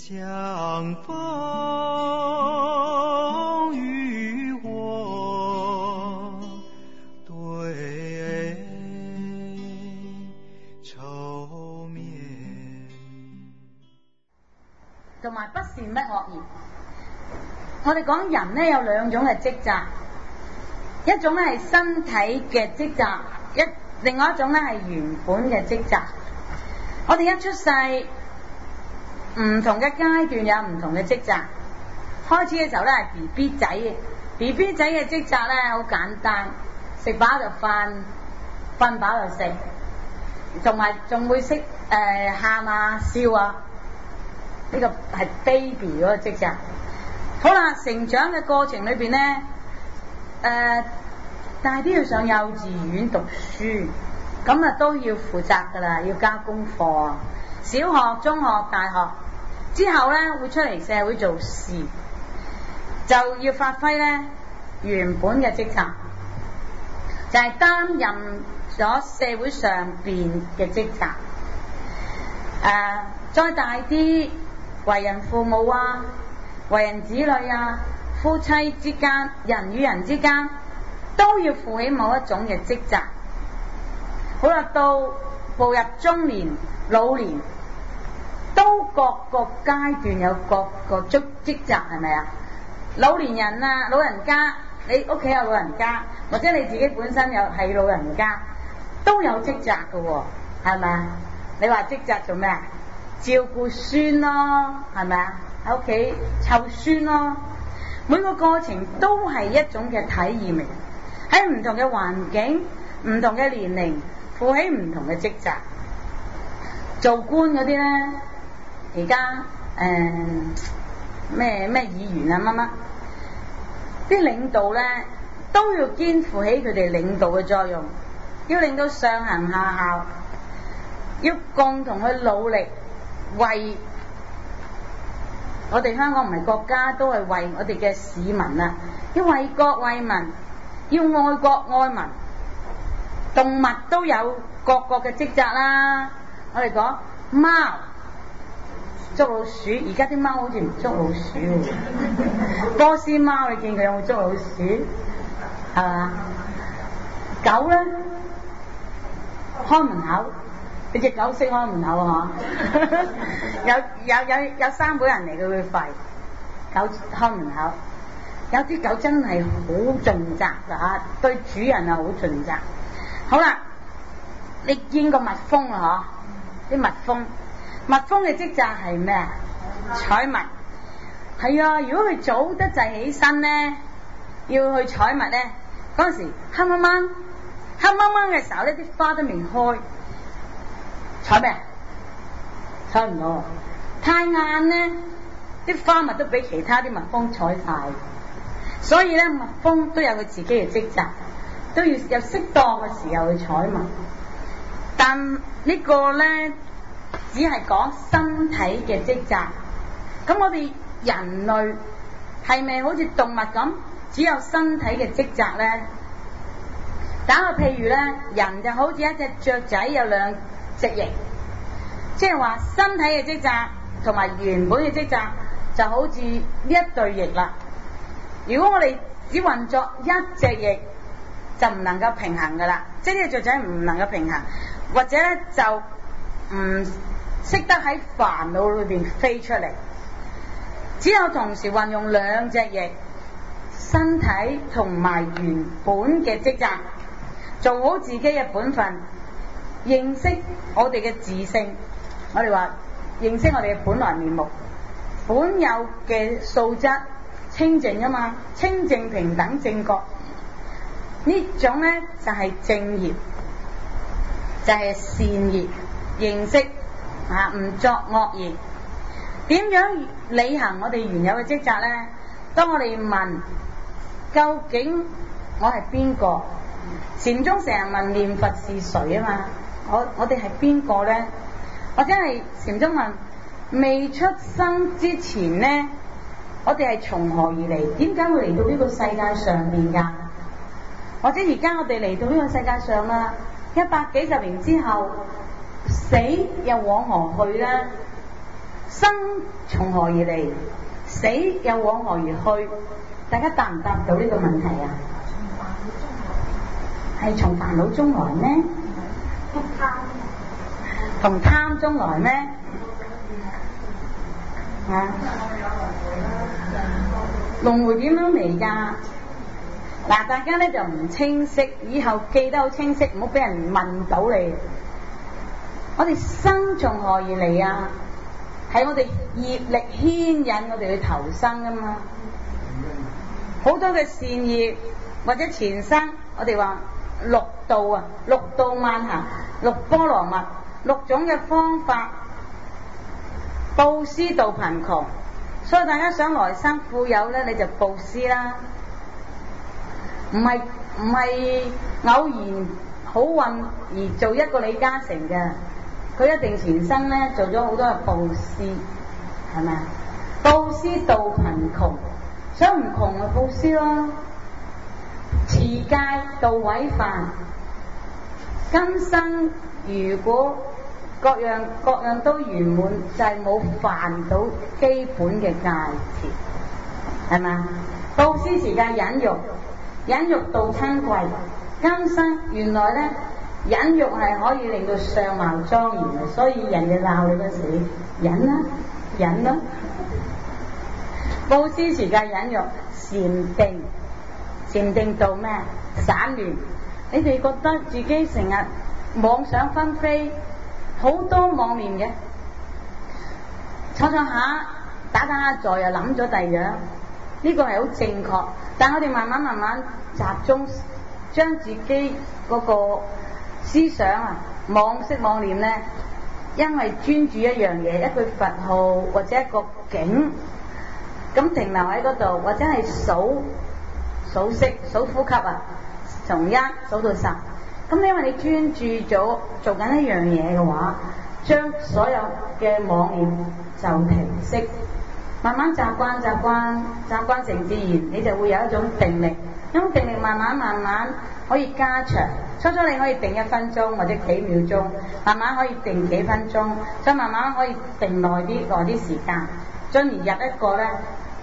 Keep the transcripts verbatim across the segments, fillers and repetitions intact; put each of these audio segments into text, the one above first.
相逢與我對愁眠。 同埋不善不惡言。我哋講人咧有兩種嘅職責，一種咧係身體嘅職責，一另外一種咧係原本嘅職責。我哋一出世，唔同嘅階段有唔同嘅職責。開始嘅時候咧係 B B 仔嘅 B B 仔嘅職責咧好簡單，食飽就瞓，瞓飽就食，同埋仲會識誒喊啊笑啊，呢個係 baby 嗰個職責。好啦，成長嘅過程裏邊咧，誒、呃、大啲要上幼稚園讀書，咁啊都要負責噶啦，要交功課。小學、中學、大學之後咧，會出嚟社會做事，就要發揮咧原本嘅職責，就係、是、擔任咗社會上邊嘅職責。誒、呃，再大啲，為人父母啊，為人子女啊，夫妻之間，人與人之間都要負起某一種嘅職責。好啦，到步入中年、老年，都各個階段有各個職職責，係咪啊？老年人啊，老人家，你屋企有老人家，或者你自己本身有係老人家，都有職責㗎喎，係咪啊？你話職責做咩啊？照顧孫咯，係咪啊？喺屋企湊孫咯，每個過程都係一種嘅體驗嚟。喺唔同嘅環境、唔同嘅年齡，負起唔同嘅職責。做官嗰啲咧，而家誒咩咩議員啊乜乜，啲領導咧都要肩負起佢哋領導嘅作用，要令到上行下效，要共同去努力為。我哋香港唔係國家，都係為我哋嘅市民啊！要為國為民，要愛國愛民。動物都有各個嘅職責啦。我哋講貓捉老鼠，而家啲貓好似唔捉老鼠喎。波斯貓你見佢有冇捉老鼠？係嘛？狗咧開門口。你隻狗識開門口啊？有有有有三個人嚟，佢會吠。狗開門口，有啲狗真係好盡責噶吓，對主人啊好盡責。好啦，你見過蜜蜂啊？嗬，啲蜜蜂，蜜蜂嘅職責係咩啊？採蜜。係啊，如果佢早得滯起身咧，要去採蜜咧，嗰陣時黑掹掹，黑掹掹嘅時候咧，啲花都未開。採咩？採唔到，太晏咧，啲花蜜都俾其他啲蜜蜂採晒。所以咧，蜜蜂都有佢自己嘅職責，都要有適當嘅時候去採蜜。但呢個咧，只係講身體嘅職責。咁我哋人類係咪好似動物咁，只有身體嘅職責咧？打個譬如咧，人就好似一隻雀仔，有兩隻翼，即係話身體嘅職責同埋原本嘅職責就好似呢一對翼啦。如果我哋只運作一隻翼，就唔能夠平衡噶啦，即係呢隻雀仔唔能夠平衡，或者咧就唔識得喺煩惱裏邊飛出嚟。只有同時運用兩隻翼，身體同埋原本嘅職責，做好自己嘅本分。認識我哋嘅自性，我哋話認識我哋嘅本來面目，本有嘅素質清淨啊嘛，清淨平等正覺呢種咧就係、是、正業，就係、是、善業。認識啊，唔作惡業。點樣履行我哋原有嘅職責咧？當我哋問究竟我係邊個？禪宗成日問念佛是誰啊嘛？我我哋係邊個咧？或者係禪宗問未出生之前咧，我哋係從何而嚟？點解會嚟到呢個世界上面噶？或者而家我哋嚟到呢個世界上啦，一百幾十年之後死又往何去咧？ 生從何而嚟？死又往何而去？大家答唔答到呢個問題啊？係從煩惱中來咩？同貪中來咩？啊？輪迴點樣嚟㗎？嗱，大家咧就唔清晰，以後記得好清晰，唔好俾人問到你。我哋生從何而嚟啊？係我哋業力牽引我哋去投生㗎嘛。好多嘅善業或者前生，我哋話六道啊，六道萬行，六波羅蜜，六種嘅方法，布施度貧窮。所以大家想來生富有咧，你就布施啦。唔係唔係偶然好運而做一個李嘉誠嘅，佢一定前生咧做咗好多嘅布施，係咪啊？布施度貧窮，想唔窮咪布施咯。持戒度毀犯，今生如果各樣各樣都圓滿，就係冇犯到基本嘅戒條，係嘛？布施持戒忍辱。忍辱度親貴，今生原來咧忍辱係可以令到相貌莊嚴嘅，所以人哋鬧你嗰時，忍啦、啊，忍啦、啊。布施持戒忍辱，禪定，禪定度咩？散亂。你哋覺得自己成日妄想紛飛，好多妄念嘅，坐坐下打打下坐又諗咗第二樣。呢個係好正確，但係我哋慢慢慢慢集中，將自己嗰個思想啊，妄識妄念咧，因為專注一樣嘢，一句佛號或者一個景，咁停留喺嗰度，或者係數數息、數呼吸啊，從一數到十。咁因為你專注咗做緊一樣嘢嘅話，將所有嘅妄念就停息。慢慢習慣習慣習慣成自然，你就會有一種定力。咁定力慢慢慢慢可以加長。初初你可以定一分鐘或者幾秒鐘，慢慢可以定幾分鐘，再慢慢可以定耐啲耐啲時間，進而入一個咧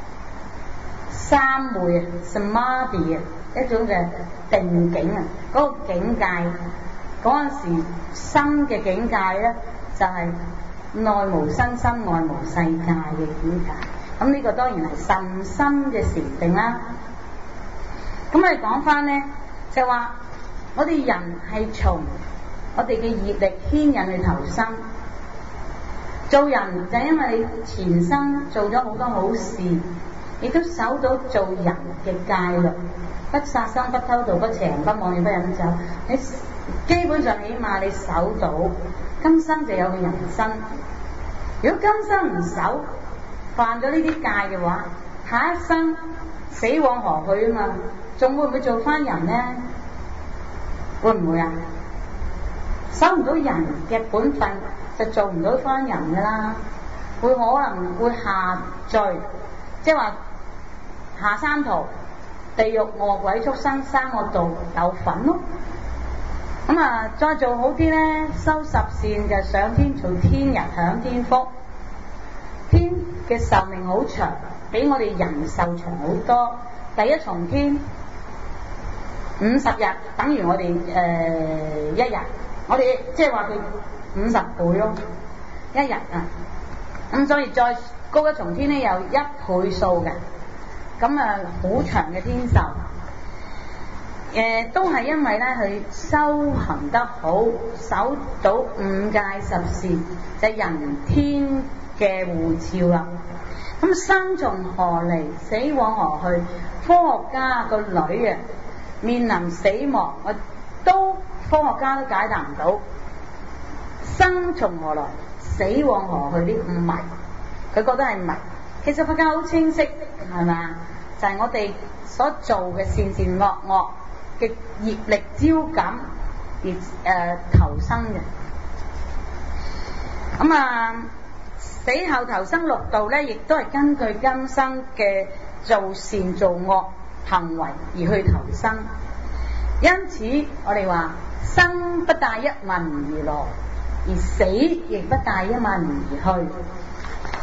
三昧 samadhi 啊，一種嘅定境啊，嗰、那個境界嗰陣時心嘅境界咧就係、是。內無身心，外無世界嘅境界，咁呢個當然係甚深嘅禪定啦。咁我哋講翻咧，就話我哋人係從我哋嘅業力牽引去投生，做人就因為你前生做咗好多好事，亦都守到做人嘅戒律，不殺生、不偷盜、不邪淫、不妄語、不飲酒，你基本上起碼你守到。今生就有個人生，如果今生唔守，犯咗呢啲戒嘅話，下一生死往何去啊嘛？仲會唔會做翻人呢？會唔會啊？守唔到人嘅本分，就做唔到翻人噶啦，會可能會下墜，即係話下三途，地獄、餓鬼、畜生、三惡道有份咯。咁啊，再做好啲咧，修十善就上天做天人，享天福。天嘅壽命好長，比我哋人壽長好多。第一重天五十日，等於我哋誒、呃、一日。我哋即係話佢五十倍咯，一日啊。咁所以再高一重天咧，有一倍數嘅。咁啊，好長嘅天壽。誒、呃、都係因為咧佢修行得好，守到五戒十善，就係、人天嘅護照啦。咁生從何嚟，死往何去？科學家個女啊，面臨死亡，我都科學家都解答唔到。生從何來，死往何去？呢個謎，佢覺得係謎。其實佛教好清晰，係嘛？就係、是、我哋所做嘅善善惡惡嘅業力招感而誒、呃、投生嘅。咁啊，死後投生六道咧，亦都係根據今生嘅做善做惡行為而去投生。因此我哋話生不帶一文而來，而死亦不帶一文而去。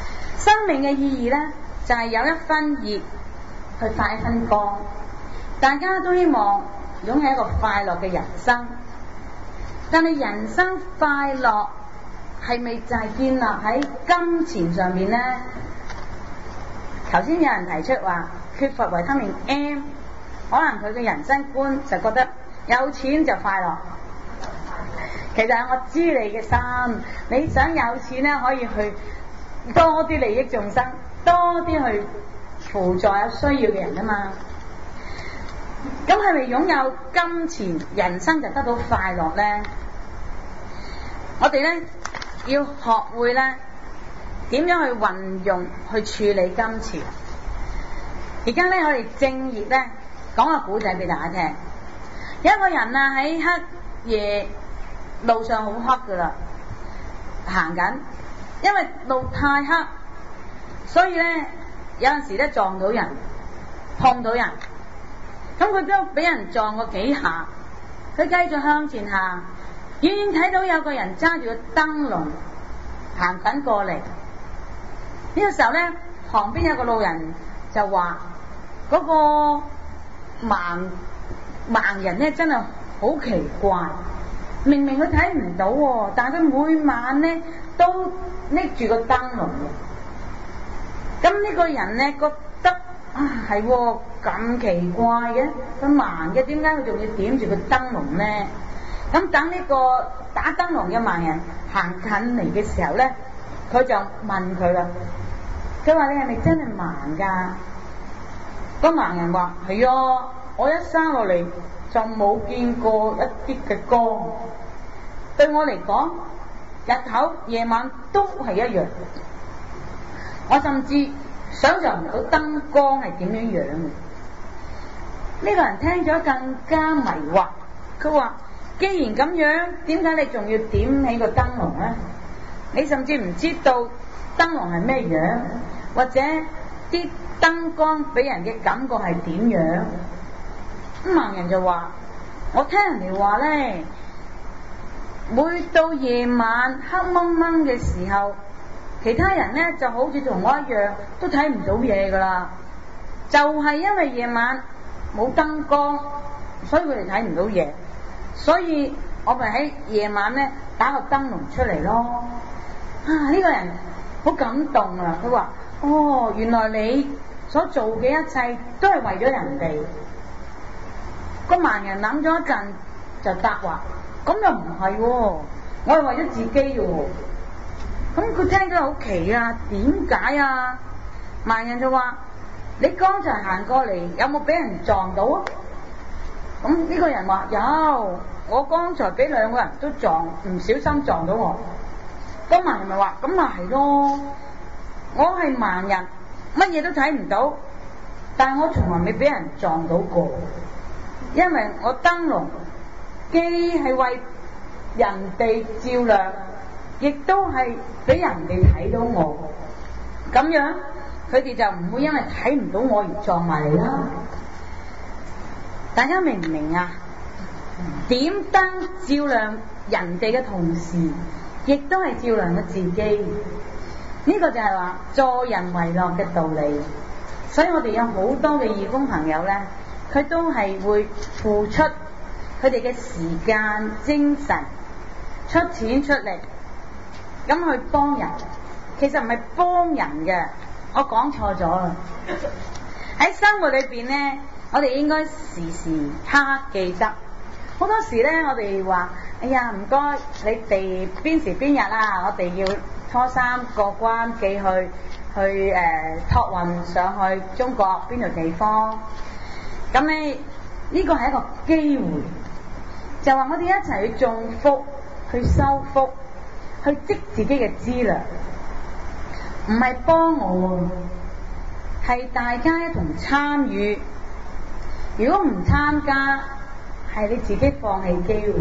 生命嘅意義呢，就係、是、有一分熱去發一分光。大家都希望擁有一個快樂嘅人生，但係人生快樂係咪就係建立喺金錢上面呢？頭先有人提出話缺乏維他命 M， 可能佢嘅人生觀就覺得有錢就快樂。其實我知你嘅心，你想有錢咧，可以去多啲利益眾生，多啲去輔助有需要嘅人啊嘛。咁係咪擁有金錢，人生就得到快樂咧？我哋咧要學會咧點樣去運用去處理金錢。而家咧我哋正業咧講個古仔俾大家聽。有一個人啊喺黑夜路上好黑噶啦，行緊，因為路太黑，所以咧有陣時咧撞到人，碰到人。咁佢都俾人撞過幾下，佢繼續向前行，遠遠睇到有個人揸住個燈籠行緊過嚟。呢個時候咧，旁邊有個路人就話：嗰個盲盲人咧真係好奇怪，明明佢睇唔到喎，但係佢每晚咧都拎住個燈籠。咁呢個人咧覺得啊係喎，咁奇怪嘅，佢盲嘅，點解佢仲要點住個燈籠咧？咁等呢個打燈籠嘅盲人行近嚟嘅時候咧，佢就問佢啦。佢話：你係咪真係盲㗎？個盲人話：係啊，我一生落嚟就冇見過一啲嘅光，對我嚟講，日頭夜晚都係一樣。我甚至想象唔到燈光係點樣樣嘅。呢個人聽咗更加迷惑，佢話：既然咁樣，點解你仲要點起個燈籠咧？你甚至唔知道燈籠係咩樣，或者啲燈光俾人嘅感覺係點樣？咁盲人就話：我聽人哋話咧，每到夜晚黑掹掹嘅時候，其他人咧就好似同我一樣，都睇唔到嘢噶啦。就係因為夜晚冇燈光，所以佢哋睇唔到嘢。所以我咪喺夜晚咧打個燈籠出嚟咯。啊！呢個人好感動啊！佢話：哦，原來你所做嘅一切都係為咗人哋。個盲人諗咗一陣就答話：咁又唔係喎，我係為咗自己嘅喎。咁佢聽咗好奇啊，點解啊？盲人就話：你剛才行過嚟有冇俾人撞到啊？咁呢個人話：有，我剛才俾兩個人都撞，唔小心撞到我。咁盲人咪話：咁咪係咯，我係盲人，乜嘢都睇唔到，但係我從來未俾人撞到過，因為我燈籠既係為人哋照亮，亦都係俾人哋睇到我，咁樣佢哋就唔會因為睇唔到我而撞埋嚟啦。大家明唔明啊？點燈照亮人哋嘅同時，亦都係照亮咗自己。呢、這個就係話助人為樂嘅道理。所以我哋有好多嘅義工朋友咧，佢都係會付出佢哋嘅時間、精神、出錢出力，咁去幫人。其實唔係幫人嘅，我講錯咗啦。喺生活裏邊咧，我哋應該時時刻刻記得。好多時咧，我哋話：哎呀，唔該，你哋邊時邊日啊？我哋要初三過關寄去去誒、呃、託運上去中國邊度地方。咁咧呢個係一個機會，就話我哋一齊去種福、去收福、去積自己嘅資糧，唔係幫我，係大家一同參與。如果唔參加，係你自己放棄機會。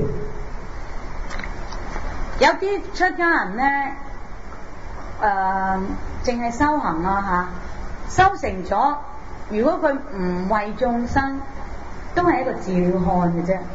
有啲出家人咧，誒淨係修行啊嚇，修成咗，如果佢唔為眾生，都係一個自了漢嘅啫。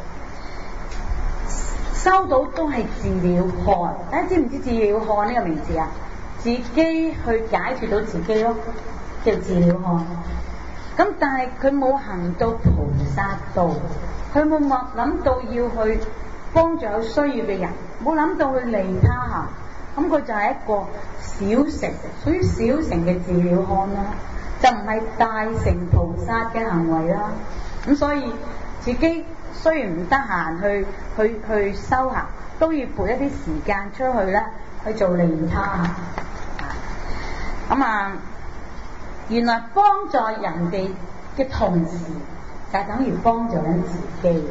收到都係自了漢，大家知唔知自了漢呢個名字啊？ 自己去解決到自己咯，叫自了漢。咁但係佢冇行到菩薩道，佢冇默諗到要去幫助有需要嘅人，冇諗到去利他行，咁佢就係一個小乘，屬於小乘嘅自了漢啦，就唔係大乘菩薩嘅行為啦。咁所以自己雖然唔得閒去去去修行，都要撥一啲時間出去咧去做利他行。咁啊，原來幫助人哋嘅同時，就係等於幫助緊自己。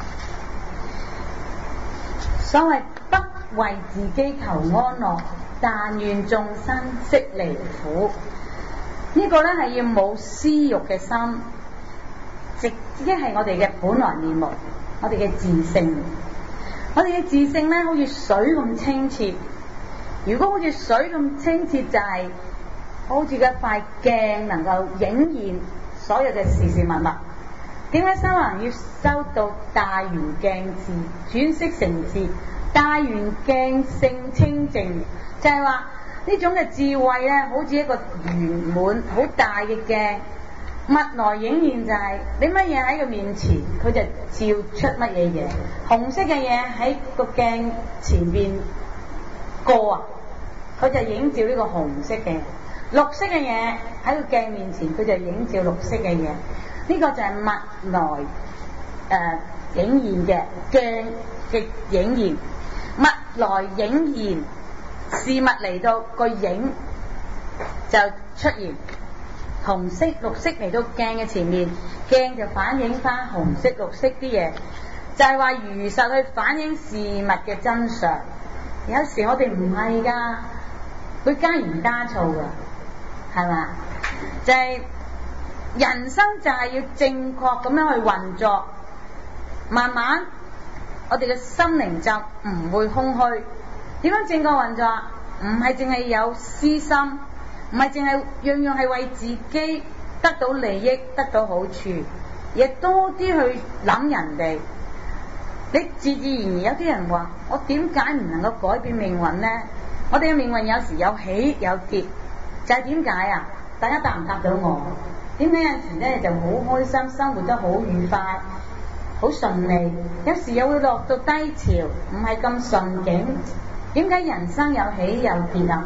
所謂不為自己求安樂，但願眾生悉離苦。呢、這個咧係要冇私欲嘅心，直即係我哋嘅本來面目，我哋嘅自性。我哋嘅自性咧，好似水咁清澈。如果好似水咁清澈，就係、是、好似一塊鏡，能夠映現所有嘅事事物物。點解修行要修到大圓鏡智，轉識成智？大圓鏡性清淨，就係話呢種嘅智慧咧，好似一個圓滿好大嘅鏡，物來映現，就係你乜嘢喺佢面前，佢就照出乜嘢嘢。紅色嘅嘢喺個鏡前邊過啊，佢就映照呢個紅色嘅；綠色嘅嘢喺個鏡面前，佢就映照綠色嘅嘢。呢、這個就係物來誒、呃、映現嘅鏡嘅映現，物來映現，事物嚟到個影就出現。紅色、綠色嚟到鏡嘅前面，鏡就反映翻紅色、綠色啲嘢，就係話如實去反映事物嘅真相。有時我哋唔係噶，會加鹽加醋噶，係嘛？就係、是、人生就係要正確咁樣去運作，慢慢我哋嘅心靈就唔會空虛。點樣正確運作？唔係淨係有私心，唔係淨係樣樣係為自己得到利益、得到好處，亦多啲去諗人哋。你自自然然有啲人話：我點解唔能夠改變命運呢？我哋嘅命運有時有起有跌，就係點解啊？大家答唔答到我？點解有時咧就好開心，生活得好愉快、好順利，有時又會落到低潮，唔係咁順境。點解人生有起有跌啊？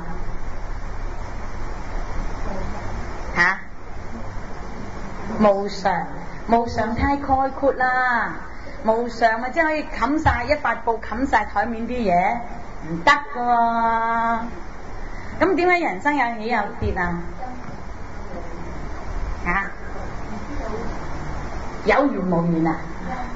吓、啊？無常，無常太概括啦。無常咪即係可以冚晒一塊布冚晒台面啲嘢，唔得噶喎。咁點解人生有起有跌啊？吓、啊？有緣無緣啊？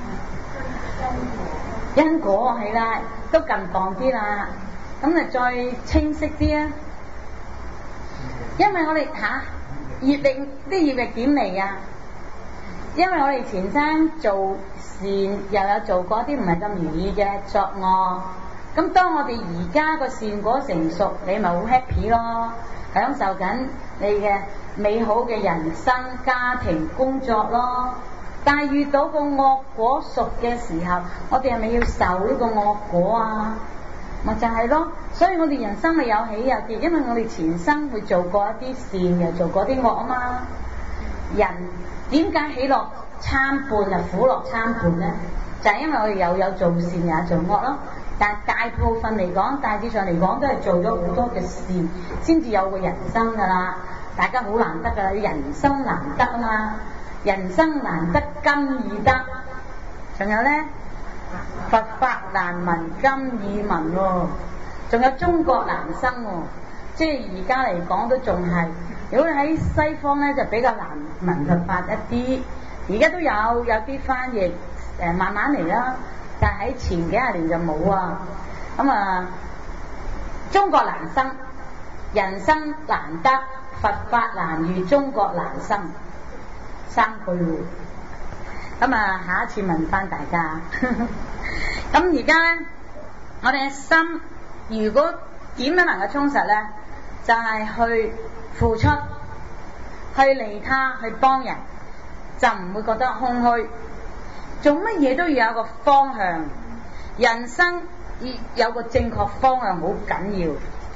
因果係啦，都近磅啲啦。咁啊，再清晰啲啊！因為我哋吓業力啲業力點嚟啊？因為我哋前生做善，又有做過啲唔係咁如意嘅作惡。咁當我哋而家個善果成熟，你咪好 happy 咯，享受緊你嘅美好嘅人生、家庭、工作咯。但係遇到個惡果熟嘅時候，我哋係咪要受呢個惡果啊？咪就係咯。所以我哋人生咪有起有跌，因為我哋前生會做過一啲善，又做過啲惡啊嘛。人點解喜樂參半啊，苦樂參半呢？就係、是、因為我哋又有做善又有做惡咯。但大部分嚟講，大致上嚟講都係做咗好多嘅善，先至有個人生噶啦。大家好難得噶啦，人生難得啊嘛。人生難得今已得，仲有呢，佛法難聞今已聞喎，仲有中國難生喎。即係而家嚟講都仲係，如果你喺西方呢，就比較難聞佛法一啲。而家都有有啲翻譯，誒、呃、慢慢嚟啦。但係喺前幾廿年就冇啊。咁啊，中國難生，人生難得，佛法難遇，中國難生。三句喎，咁啊，下一次問翻大家。咁而家咧，我哋嘅心如果點樣能夠充實咧，就係、是、去付出、去利他、去幫人，就唔會覺得空虛。做乜嘢都要有個方向，人生要有個正確方向好緊要。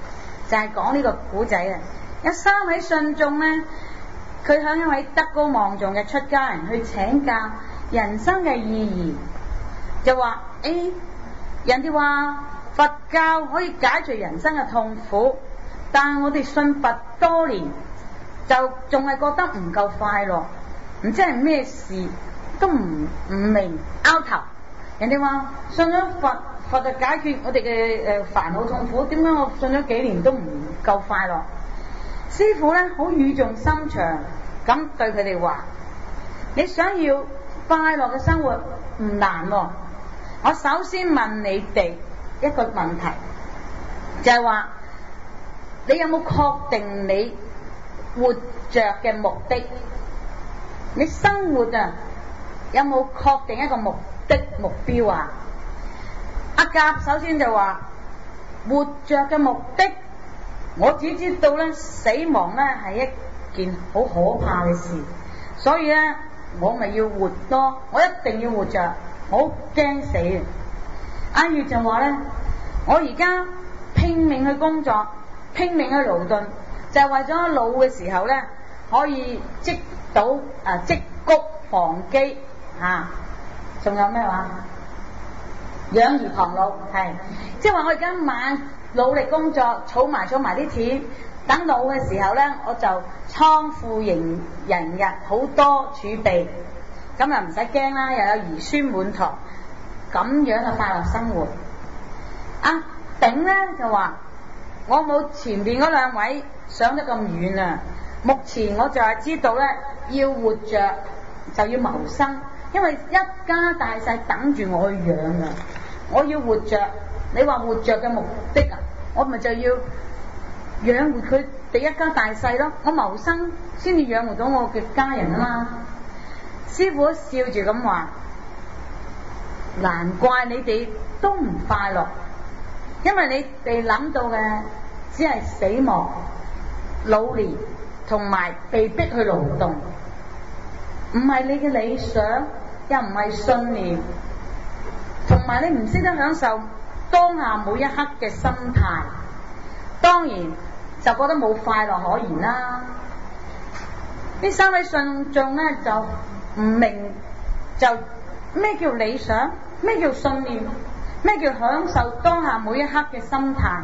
就係講呢個古仔啊。有三位信眾咧，佢向一位德高望重嘅出家人去請教人生嘅意義，就話誒、欸，人哋話佛教可以解除人生嘅痛苦，但係我哋信佛多年，就仲係覺得唔夠快樂，唔知係咩事，都唔唔明拗頭。人哋話信咗佛，佛就解決我哋嘅誒煩惱痛苦，點解我信咗幾年都唔夠快樂？師父咧好語重心長咁對佢哋話：你想要快樂嘅生活唔難喎。我首先問你哋一個問題，就係話你有冇確定你活着嘅目的？你生活啊有冇確定一個目的目標啊？阿甲首先就話活着嘅目的，我只知道咧死亡咧係一件好可怕嘅事，所以咧我咪要活多，我一定要活着，好驚死啊！阿月就話咧，我而家拼命去工作，拼命去勞頓，就係為咗老嘅時候咧可以積到啊積谷防饑啊，仲有咩話？養兒防老，係即係話我而家晚努力工作，儲埋儲埋啲錢，等老嘅時候咧，我就倉庫盈人日好多儲備，咁又唔使驚啦，又有兒孫滿堂，咁樣嘅快樂生活。啊丙咧就話我冇前邊嗰兩位想得咁遠啊，目前我就係知道咧要活着就要謀生，因為一家大細等住我去養啊，我要活着。你話活着嘅目的啊，我咪就要養活佢哋一家大細咯，我謀生先至養活到我嘅家人啊嘛。師父笑住咁話：難怪你哋都唔快樂，因為你哋諗到嘅只係死亡、老年同埋被逼去勞動，唔係你嘅理想，又唔係信念，同埋你唔識得享受當下每一刻嘅心態，當然就覺得冇快樂可言啦。呢三位信眾咧就唔明，就咩叫理想，咩叫信念，咩叫享受當下每一刻嘅心態。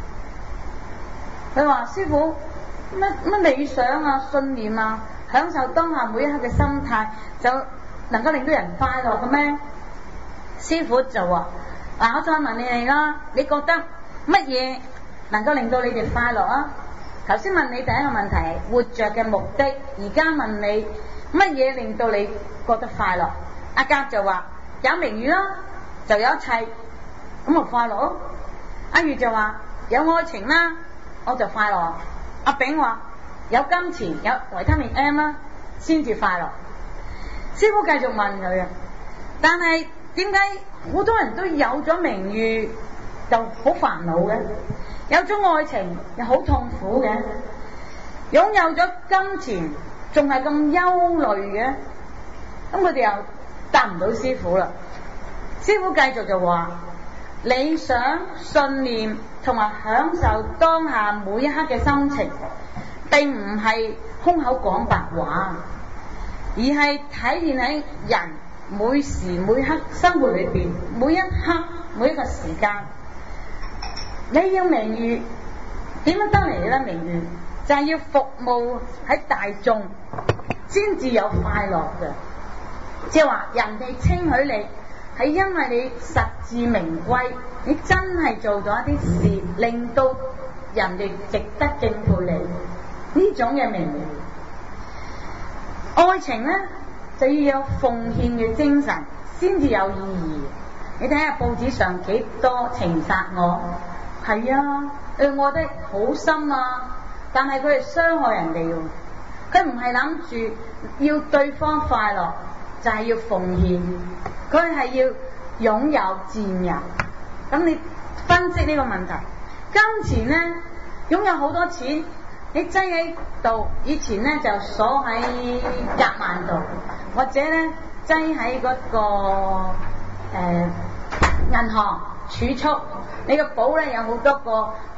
佢話：師父，乜乜理想啊、信念啊、享受當下每一刻嘅心態，就能夠令到人快樂嘅咩？師父就話：嗱，我再問你哋啦，你覺得乜嘢能夠令到你哋快樂啊？頭先問你第一個問題係活着嘅目的，而家問你乜嘢令到你覺得快樂？阿甲就話有名譽啦，就有一切，咁咪快樂咯。阿月就話有愛情啦，我就快樂。阿丙話有金錢有維他命 M 啦，先至快樂。師父繼續問佢啊，但係點解好多人都有咗名譽就好煩惱嘅，有咗愛情又好痛苦嘅，擁有咗金錢仲係咁憂慮嘅？咁佢哋又答唔到師父啦。師父繼續就話：理想、信念同埋享受當下每一刻嘅心情，並唔係空口講白話，而係體現喺人每時每刻生活裏邊，每一刻每一個時間。你要名譽，點樣得嚟咧？名譽就係要服務喺大眾，先至有快樂嘅。即係話人哋稱許你，係因為你實至名歸，你真係做咗一啲事，令到人哋值得敬佩你，呢種嘅名譽。愛情咧就要有奉獻嘅精神，先至有意義。你睇下報紙上幾多情殺案，係啊，誒愛得好深啊，但係佢係傷害人哋喎，佢唔係諗住要對方快樂，就係要奉獻，佢係要擁有佔有。咁你分析呢個問題，金錢咧擁有好多錢，你擠喺度，以前咧就鎖喺夾萬度，或者咧擠喺嗰個誒銀行儲蓄，你個簿咧有好多個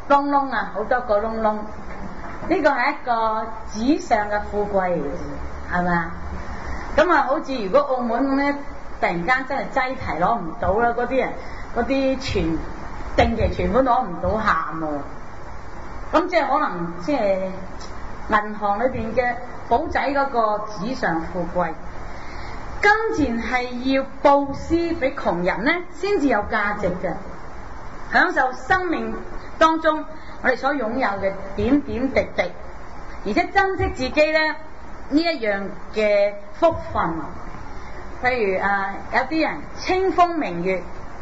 窿窿啊，好多個窿窿。呢個係一個紙上嘅富貴嚟嘅，係咪啊？咁啊，好似如果澳門咁咧，突然間真係擠提攞唔到啦，嗰啲人嗰啲存定期存款攞唔到喊喎。咁即係可能即係銀行裏邊嘅簿仔嗰個紙上富貴。金錢係要布施俾窮人咧，先至有價值嘅。享受生命當中我哋所擁有嘅點點滴滴，而且珍惜自己咧呢一樣嘅福分。譬如啊，有啲人清風明月，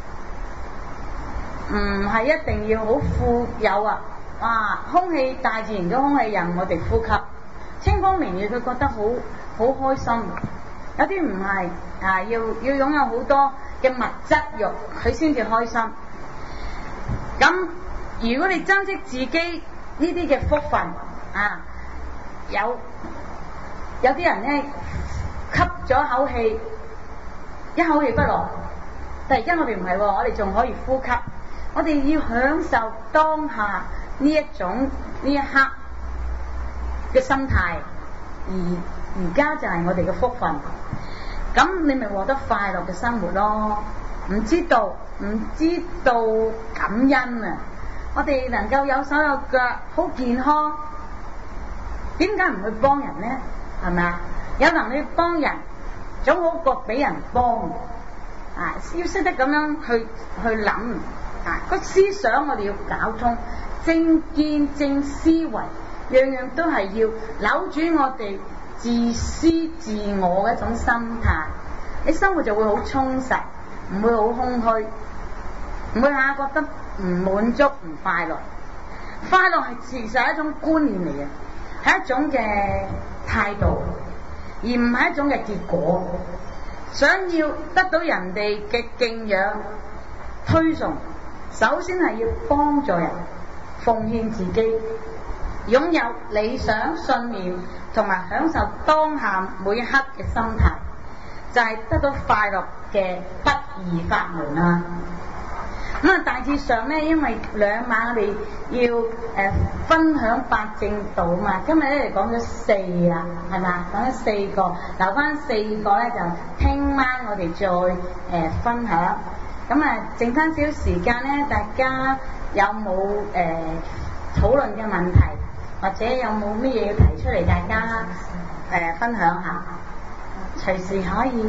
唔係一定要好富有啊！哇，空氣大自然嘅空氣任我哋呼吸，清風明月佢覺得好好開心。有啲唔係啊，要要擁有好多嘅物質欲，佢先至開心。咁如果你珍惜自己呢啲嘅福分啊，有有啲人咧吸咗口氣，一口氣不落。但係而家我哋唔係喎，我哋仲可以呼吸。我哋要享受當下呢一種呢一刻嘅心態，而而家就係我哋嘅福分。咁你咪獲得快樂嘅生活咯。唔知道唔知道感恩啊！我哋能夠有手有腳，好健康，點解唔去幫人呢？係咪啊？有能力幫人，總好過俾人幫啊！要識得咁樣去去諗啊！個思想我哋要搞通，正見正思維，樣樣都係要扭轉我哋自私自我嘅一種心態，你生活就會好充實，唔會好空虛，唔會下覺得唔滿足唔快樂。快樂係其實係一種觀念嚟嘅，係一種嘅態度，而唔係一種嘅結果。想要得到人哋嘅敬仰推崇，首先係要幫助人，奉獻自己，擁有理想信念同埋享受當下每一刻嘅心態，就係、是、得到快樂嘅不二法門啦。咁啊，大致上咧，因為兩晚我哋要誒、呃、分享八正道啊嘛，今日咧就講咗四啦，係嘛？講咗四個，留翻四個咧就聽晚我哋再誒、呃、分享。咁啊，剩翻少少時間咧，大家有冇誒討論嘅問題，或者有冇乜嘢要提出嚟，大家誒、呃、分享下，隨時可以。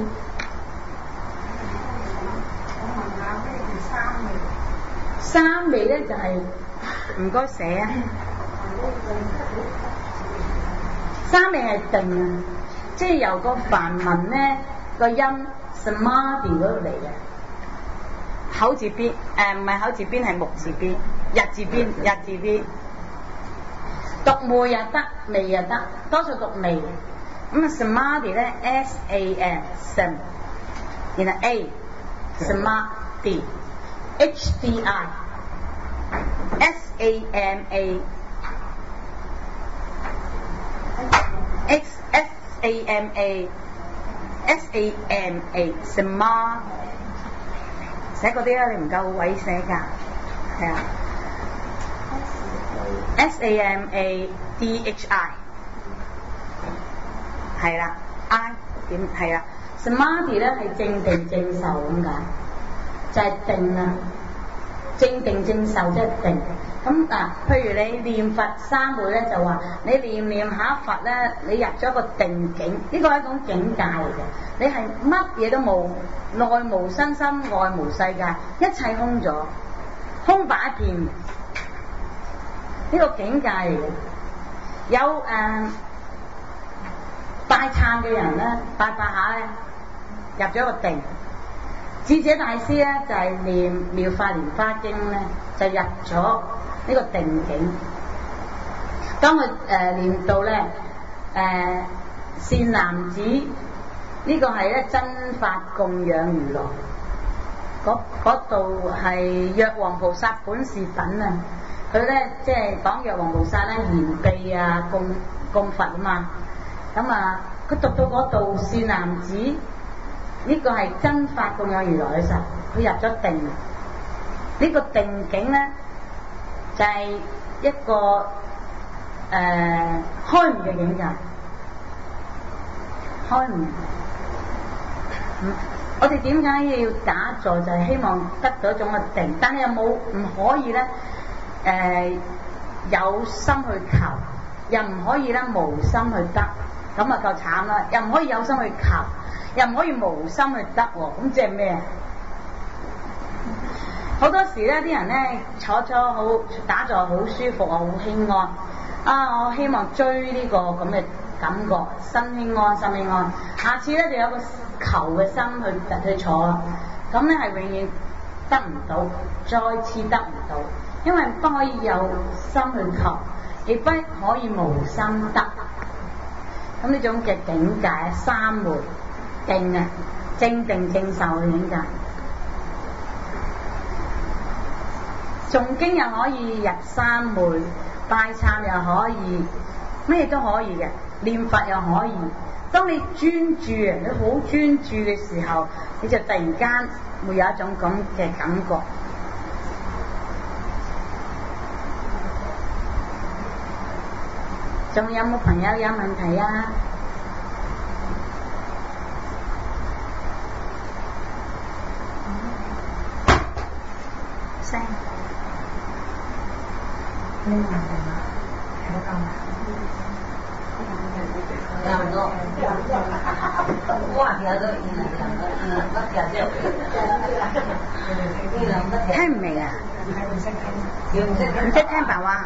三味咧就係唔該寫啊，三味係定啊，即係由個梵文咧個音 samadhi 嗰度嚟嘅，口字邊誒唔係口字邊係木字邊，日字邊日字邊，讀昧又得，味又得，多數讀味。咁啊 samadhi 咧 S A M sam， 然後 A samadhi H D I S A M A X S A M A S A M A Samadhi， 寫嗰啲啦，你唔夠位寫㗎，係啊 S A M A D H I 係啦 I 點係啦 Samadhi 咧係正定正受咁解。就係定啊，正定正受即係定。咁啊，譬如你念佛三昧咧，就話你念念下佛咧，你入咗個定境，呢個係一種境界嚟嘅。你係乜嘢都冇，內無身心，外無世界，一切空咗，空白一片。呢、這個境界嚟嘅。有誒、呃、拜懺嘅人咧，拜拜下咧，入咗個定。智者大師咧就係、是、念妙法蓮花經咧，就入咗呢個定境。當佢誒、呃、念到咧誒、呃、善男子呢、這個係咧真法供養如來，嗰度係藥王菩薩本事品啊！佢咧即係講藥王菩薩咧言秘啊供供佛啊嘛，咁啊佢讀到嗰度善男子。呢個係真法供養如來嘅時候，佢入咗定。呢、這個定境咧， 就係、是、一個誒、呃、開悟嘅境界，開悟。嗯，我哋點解要打坐？就係、是、希望得到一種嘅定，但係又冇唔可以咧誒、呃、有心去求，又唔可以咧無心去得，咁啊夠慘啦！又唔可以有心去求，又唔可以無心去得喎，咁即係咩？好多時咧，啲人咧坐咗好打坐好舒服啊，好輕安啊！我希望追呢個咁嘅感覺，身輕安，心輕安。下次咧就有個求嘅心去去坐啦，咁咧係永遠得唔到，再次得唔到，因為不可以有心去求，亦不可以無心得。咁呢種嘅境界，三昧定啊，正定正受嘅境界。誦經又可以入三昧，拜懺又可以，咩都可以嘅，念佛又可以。當你專注啊，你好專注嘅時候，你就突然間會有一種咁嘅感覺。仲有冇朋友有問題啊？聲。有問題嗎？有咁啊？有唔多。哇！有咗，嗯，乜嘢啫？聽唔明啊？唔識聽。唔識聽白話。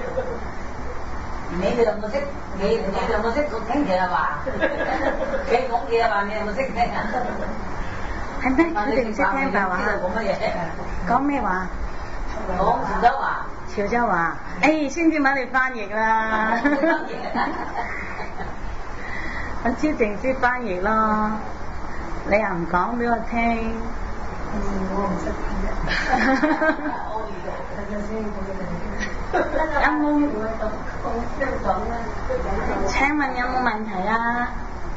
你哋兩個識，你你兩個識聽嘅係嘛？你講嘢係嘛？你兩個識聽啊？係咩？佢哋唔識聽白話。講乜嘢？講咩話？講潮州話。潮州話，誒，先至揾你翻譯啦。揾招定師翻譯咯，你又唔講俾我聽。嗯，我唔識聽。有冇？請問有冇問題啊？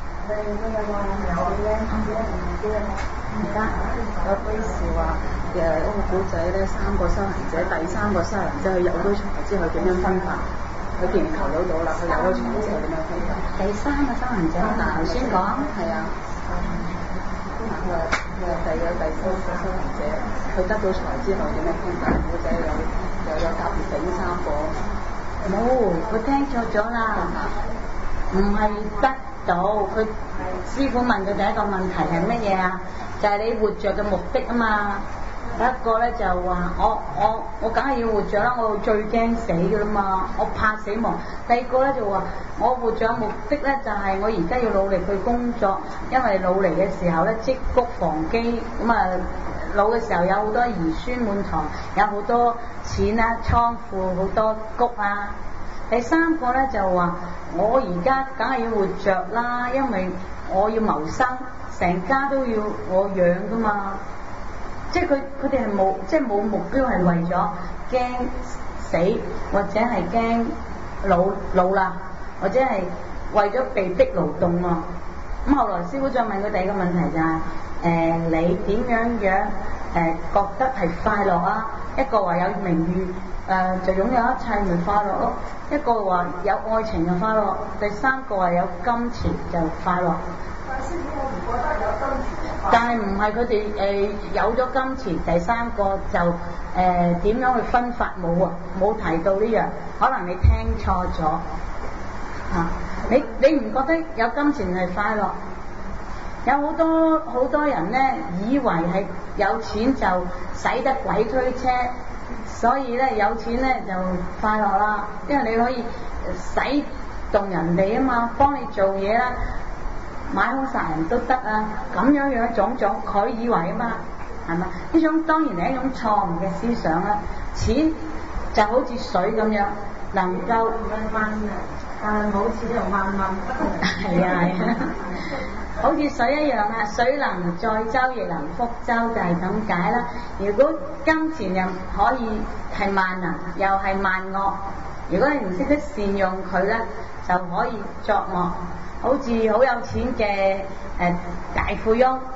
而家有居士話誒嗰個古仔咧，三個修行者，第三個修行者佢有咗財之後點樣分法？佢既然求到到啦，佢有咗財之後點樣分法？第三個修行者，頭先講係啊。佢話佢話第有第三個修行者，佢得到財之後點樣分法？古仔有又有特別頂三個。冇，佢聽錯咗啦，唔係得到。佢師傅問佢第一個問題係乜嘢啊？就係你活着嘅目的啊嘛。第一個咧就話我我我梗係要活着啦，我最驚死噶啦嘛，我怕死亡。第二個咧就話我活着嘅目的咧就係我而家要努力去工作，因為老嚟嘅時候咧積谷防饑，咁啊老嘅時候有好多兒孫滿堂，有好多錢啊，倉庫好多谷啊。第三個咧就話我而家梗係要活着啦，因為我要謀生，成家都要我養噶嘛。即係佢佢哋係冇即係冇目標，係為咗驚死或者係驚老老啦，或者係為咗被逼勞動啊。咁後來師傅再問佢第二個問題就係、是、誒、呃、你點樣樣誒、呃、覺得係快樂啊？一個話有名譽誒、呃、就擁有一切咪快樂咯，一個話有愛情就快樂，第三個話有金錢就快樂。但係師傅，我唔覺得有金錢。但係唔係佢哋誒有咗金錢，第三個就誒點、呃、樣去分法冇啊？冇提到呢樣，可能你聽錯咗嚇、啊。你你唔覺得有金錢係快樂？有好多好多人咧，以為係有錢就使得鬼推車，所以咧有錢咧就快樂啦，因為你可以使動人哋啊嘛，幫你做嘢啦。買好殺人都得啊，咁樣樣種種，佢以為啊嘛，係嘛？呢種當然係一種錯誤嘅思想啦。錢就好似水咁樣，能夠萬萬，但係冇錢就萬萬不能。係啊係啊，好似水一樣啊，水能載舟亦能覆舟，就係咁解啦。如果金錢又可以係萬能，又係萬惡，如果你唔識得善用佢咧，就可以作惡。好似好有錢嘅誒、呃、大富翁，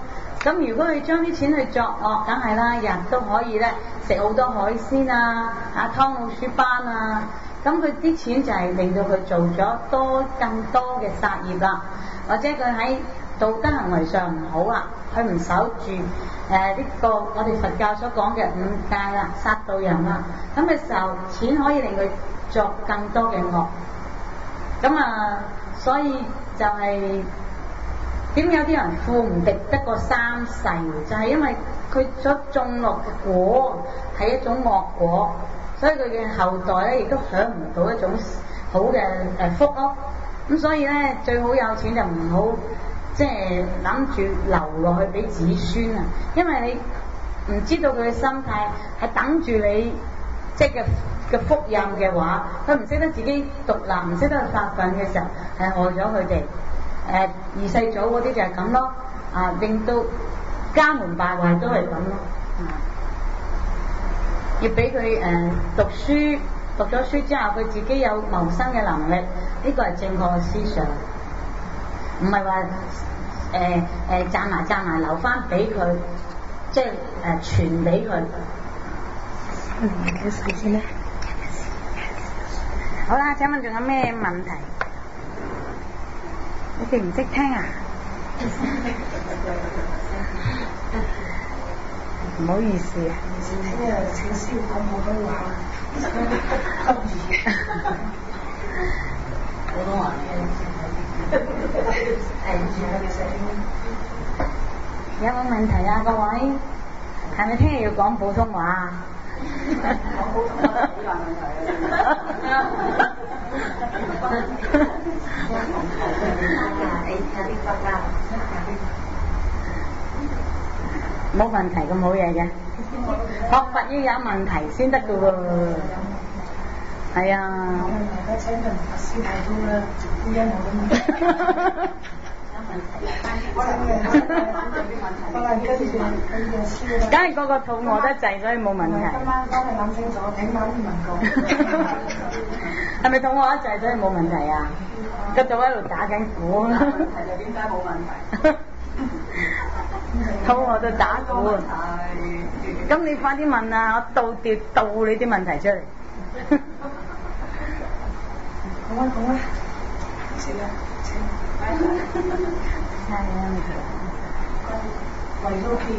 咁如果佢將啲錢去作惡，梗係啦，日都可以咧食好多海鮮啊，啊劏老鼠斑啊，咁佢啲錢就係令到佢做咗多更多嘅殺業啦，或者佢喺道德行為上唔好啦，佢唔守住誒呢個我哋佛教所講嘅五戒啦，殺盜淫啦，咁嘅時候錢可以令佢作更多嘅惡，咁啊，所以就係點有啲人富唔敵得過三世，就係因為佢所種落嘅果係一種惡果，所以佢嘅後代咧亦都享唔到一種好嘅誒福咯。咁所以咧最好有錢就唔好即係諗住留落去俾子孫啊，因為你唔知道佢嘅心態係等住你即係嘅嘅福蔭嘅話，佢唔識得自己獨立，唔識得去發奮嘅時候，係害咗佢哋。誒、呃、二世祖嗰啲就係咁咯，啊令到家門敗壞都係咁咯，啊要俾佢誒讀書，讀咗書之後佢自己有謀生嘅能力，呢個係正確嘅思想，唔係話誒誒賺埋賺埋留翻俾佢，即係誒傳俾佢。嗯，幾時先咧？好啦，請問仲有咩問題？你哋唔識聽啊？唔好意思啊。聽啊，請師傅講普通話。普通話有冇問題啊？各位，係咪聽日要講普通話啊？講普通話好大問題啊！冇問題咁好嘢嘅，學佛要有問題先得噶喎。係啊。梗係個個肚餓得滯，所以冇問題。今晚幫你諗清楚，聽晚先問過。係咪肚餓得滯，所以冇問題啊？個肚喺度打緊鼓。問題就點解冇問題？肚餓到打鼓啊！咁你快啲問啊！我倒掉倒你啲問題出嚟。講啊講啊！食啦請。係啊，為咗佢，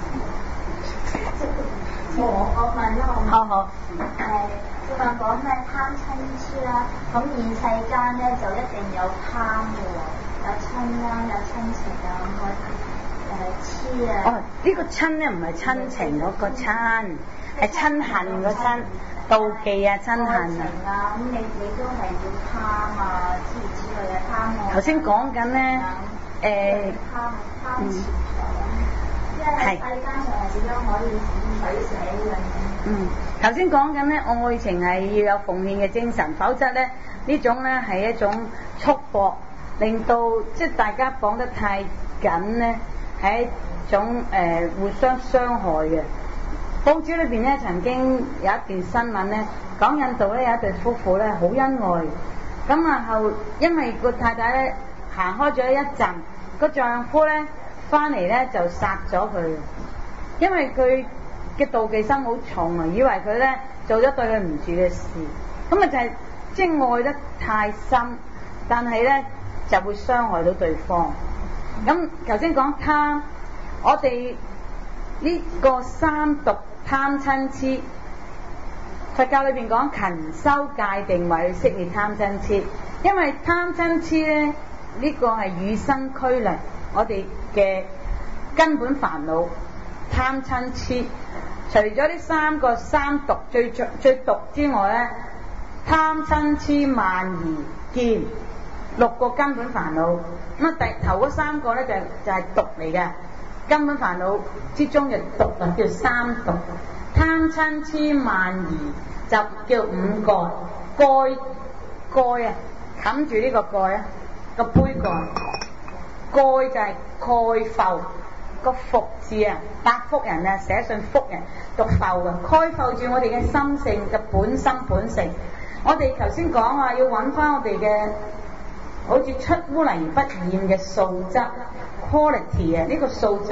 我我問啦，我問。好好。誒，佢話講咩貪嗔痴啦，咁現世間咧就一定有貪嘅喎，有嗔啦，有親情啊，咁個誒痴啊。哦，呢個嗔咧唔係親情嗰個嗔，係嗔恨個嗔，妒忌啊，嗔恨啊。啊，咁你你都係要貪啊，之類之類嘅貪愛。頭先講緊咧。誒，貪貪錢財，因為世間上係點樣可以取捨呢樣嘢？嗯，頭先講緊咧，愛情係要有奉獻嘅精神，否則咧呢種咧係一種束縛，令到即係大家綁得太緊咧，係一種誒、呃、互相傷害嘅。報紙裏邊咧曾經有一段新聞咧，講印度咧有一對夫婦咧好恩愛，咁啊後因為個太太咧。行開咗一陣，個丈夫咧翻嚟咧就殺咗佢，因為佢嘅妒忌心好重啊，以為佢咧做咗對佢唔住嘅事，咁啊就係即係愛得太深，但係咧就會傷害到對方。咁頭先講貪，我哋呢個三毒貪嗔痴，佛教裏邊講勤修戒定慧去熄滅貪嗔痴，因為貪嗔痴咧。呢個係與生俱來，我哋嘅根本煩惱貪嗔痴。除咗呢三個三毒最最毒之外咧，貪嗔痴慢疑見六個根本煩惱。咁啊，第頭嗰三個咧就就係毒嚟嘅，根本煩惱之中嘅毒啊，叫三毒。貪嗔痴慢疑就叫五蓋，蓋蓋啊，冚住呢個蓋啊。個杯蓋，蓋就係蓋覆個覆字啊，答覆人啊，寫信覆人讀覆嘅，蓋覆住我哋嘅心性嘅本心本性。我哋頭先講話要揾翻我哋嘅好似出污泥而不染嘅素質 quality 啊，呢個素質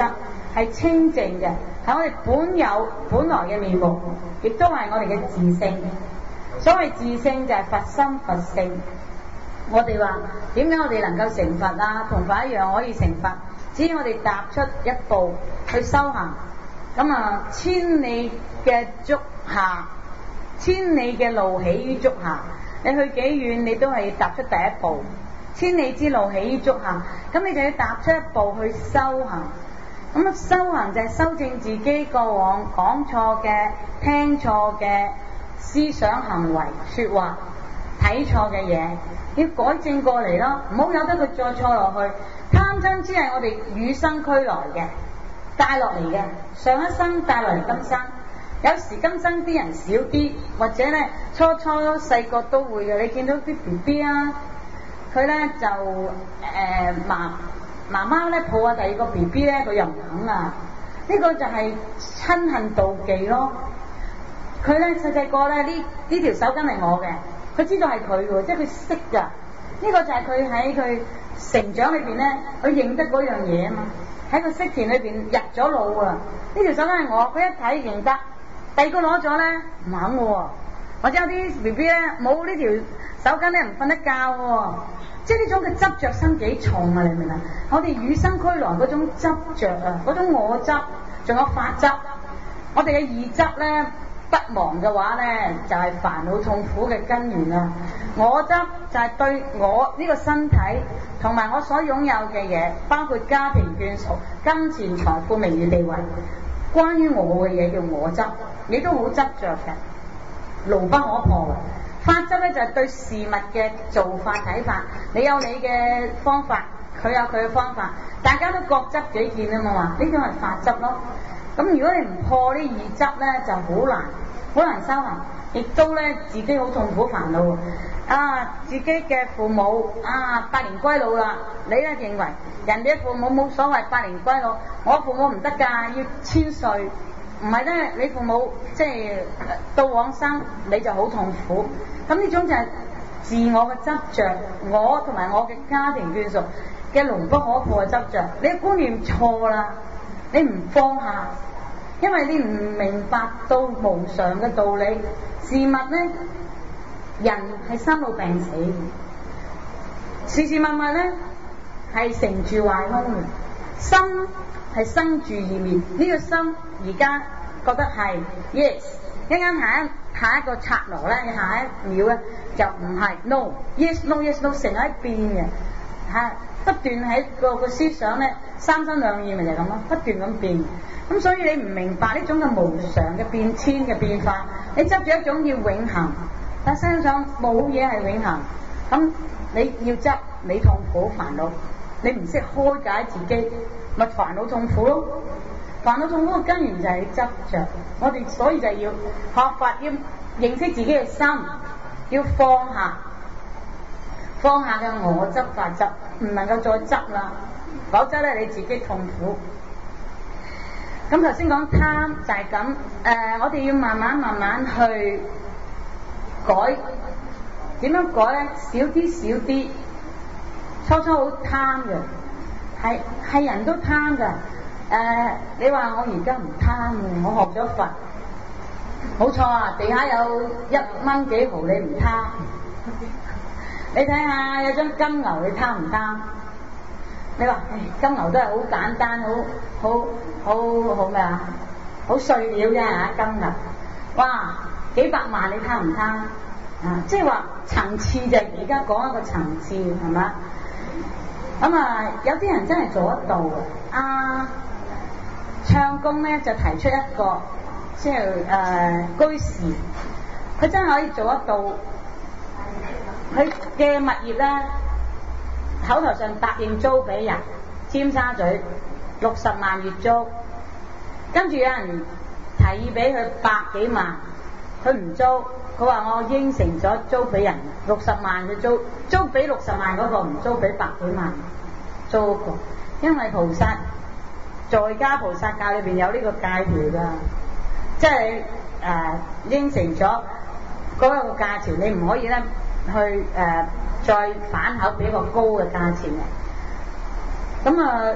係清淨嘅，係我哋本有本來嘅面目，亦都係我哋嘅自性。所謂自性就係佛心佛性。我哋話點解我哋能夠成佛啊？同佛一樣可以成佛，只要我哋踏出一步去修行，咁啊千里嘅足下，千里嘅路起於足下。你去幾遠，你都係要踏出第一步。千里之路起於足下，咁你就要踏出一步去修行。咁啊，修行就係修正自己過往講錯嘅、聽錯嘅思想、行為、說話、睇錯嘅嘢，要改正過嚟咯，唔好由得佢再錯落去。貪嗔痴係我哋與生俱來嘅，帶落嚟嘅，上一生帶落嚟今生。有時今生啲人少啲，或者咧初初細個都會嘅。你見到啲 B B 啊，佢咧就誒媽媽媽咧抱下第二個 B B 咧，佢又唔肯啊。呢個就係親恨妒忌咯。佢咧細細個咧，呢呢條手巾係我嘅，佢知道係佢嘅，即係佢識㗎。呢個就係佢喺佢成長裏邊咧，佢認得嗰樣嘢啊嘛。喺個識田裏邊入咗腦啊！呢條手巾係我，佢一睇認得。第二個攞咗咧唔肯喎，或者有啲 B B 咧冇呢條手巾咧唔瞓得覺喎，即係呢種嘅執着心幾重啊！你明唔明啊？我哋與生俱來嗰種執着啊，嗰種我執，仲有法執，我哋嘅二執咧不忘嘅話咧，就係煩惱痛苦嘅根源啊！我執就係對我呢個身體同埋我所擁有嘅嘢，包括家庭眷屬、金錢、財富、名譽、地位。關於我嘅嘢叫我執，你都好執着嘅，牢不可破嘅。法執咧就係、是、對事物嘅做法睇法，你有你嘅方法，佢有佢嘅方法，大家都各執己見啊嘛嘛，呢種係法執咯。咁如果你唔破呢二執咧，就好難，好難修行，亦都咧自己好痛苦煩惱啊！自己嘅父母啊百年歸老啦，你咧認為人哋嘅父母冇所謂百年歸老，我父母唔得㗎，要千歲。唔係咧，你父母即係到往生你就好痛苦。咁呢種就係自我嘅執着，我同埋我嘅家庭眷屬嘅牢不可破嘅執着。你嘅觀念錯啦，你唔放下，因為你唔明白到無常嘅道理。事物咧，人係生老病死嘅，事事物物咧係成住壞空嘅，心係生住異滅。呢、這個心而家覺得係 yes， 一陣下一下一個剎那咧，下一秒咧就唔係 no yes no yes no， 成日變嘅嚇，不斷喺個個思想咧三生兩意咪就係咁咯，不斷咁變。咁所以你唔明白呢種嘅無常嘅變遷嘅變化，你執住一種要永恆，但係身上冇嘢係永恆。咁你要執你痛苦煩惱，你唔識開解自己，咪煩惱痛苦咯。煩惱痛苦嘅根源就係執着。我哋所以就要學法，要認識自己嘅心，要放下，放下嘅我執法執，唔能夠再執啦，否則咧你自己痛苦。咁頭先講貪就係咁，誒、呃，我哋要慢慢慢慢去改，點樣改咧？少啲少啲，初初好貪嘅，係係人都貪㗎。誒、呃，你話我而家唔貪嘅，我學咗佛，冇錯啊！地下有一蚊幾毫，你唔貪？你睇下有張金牛，你貪唔貪？你話金牛都係好簡單，好好好好咩啊？好碎料啫嚇，金牛，哇幾百萬你貪唔貪？啊，即係話層次就係而家講一個層次係嘛？咁啊，有啲人真係做得到嘅。啊，唱功咧就提出一個即係誒居士，佢真係可以做得到，佢嘅物業咧。口頭上答應租俾人，尖沙咀六十萬月租，跟住有人提議俾佢百幾萬，佢唔租，佢話我應承咗租俾人六十萬嘅租，租俾六十萬嗰個唔租俾百幾萬租嗰個，因為菩薩在家菩薩教裏邊有呢個戒條㗎，即係誒應承咗嗰個價錢，你唔可以咧去誒。呃再反口俾個高嘅價錢嘅，咁啊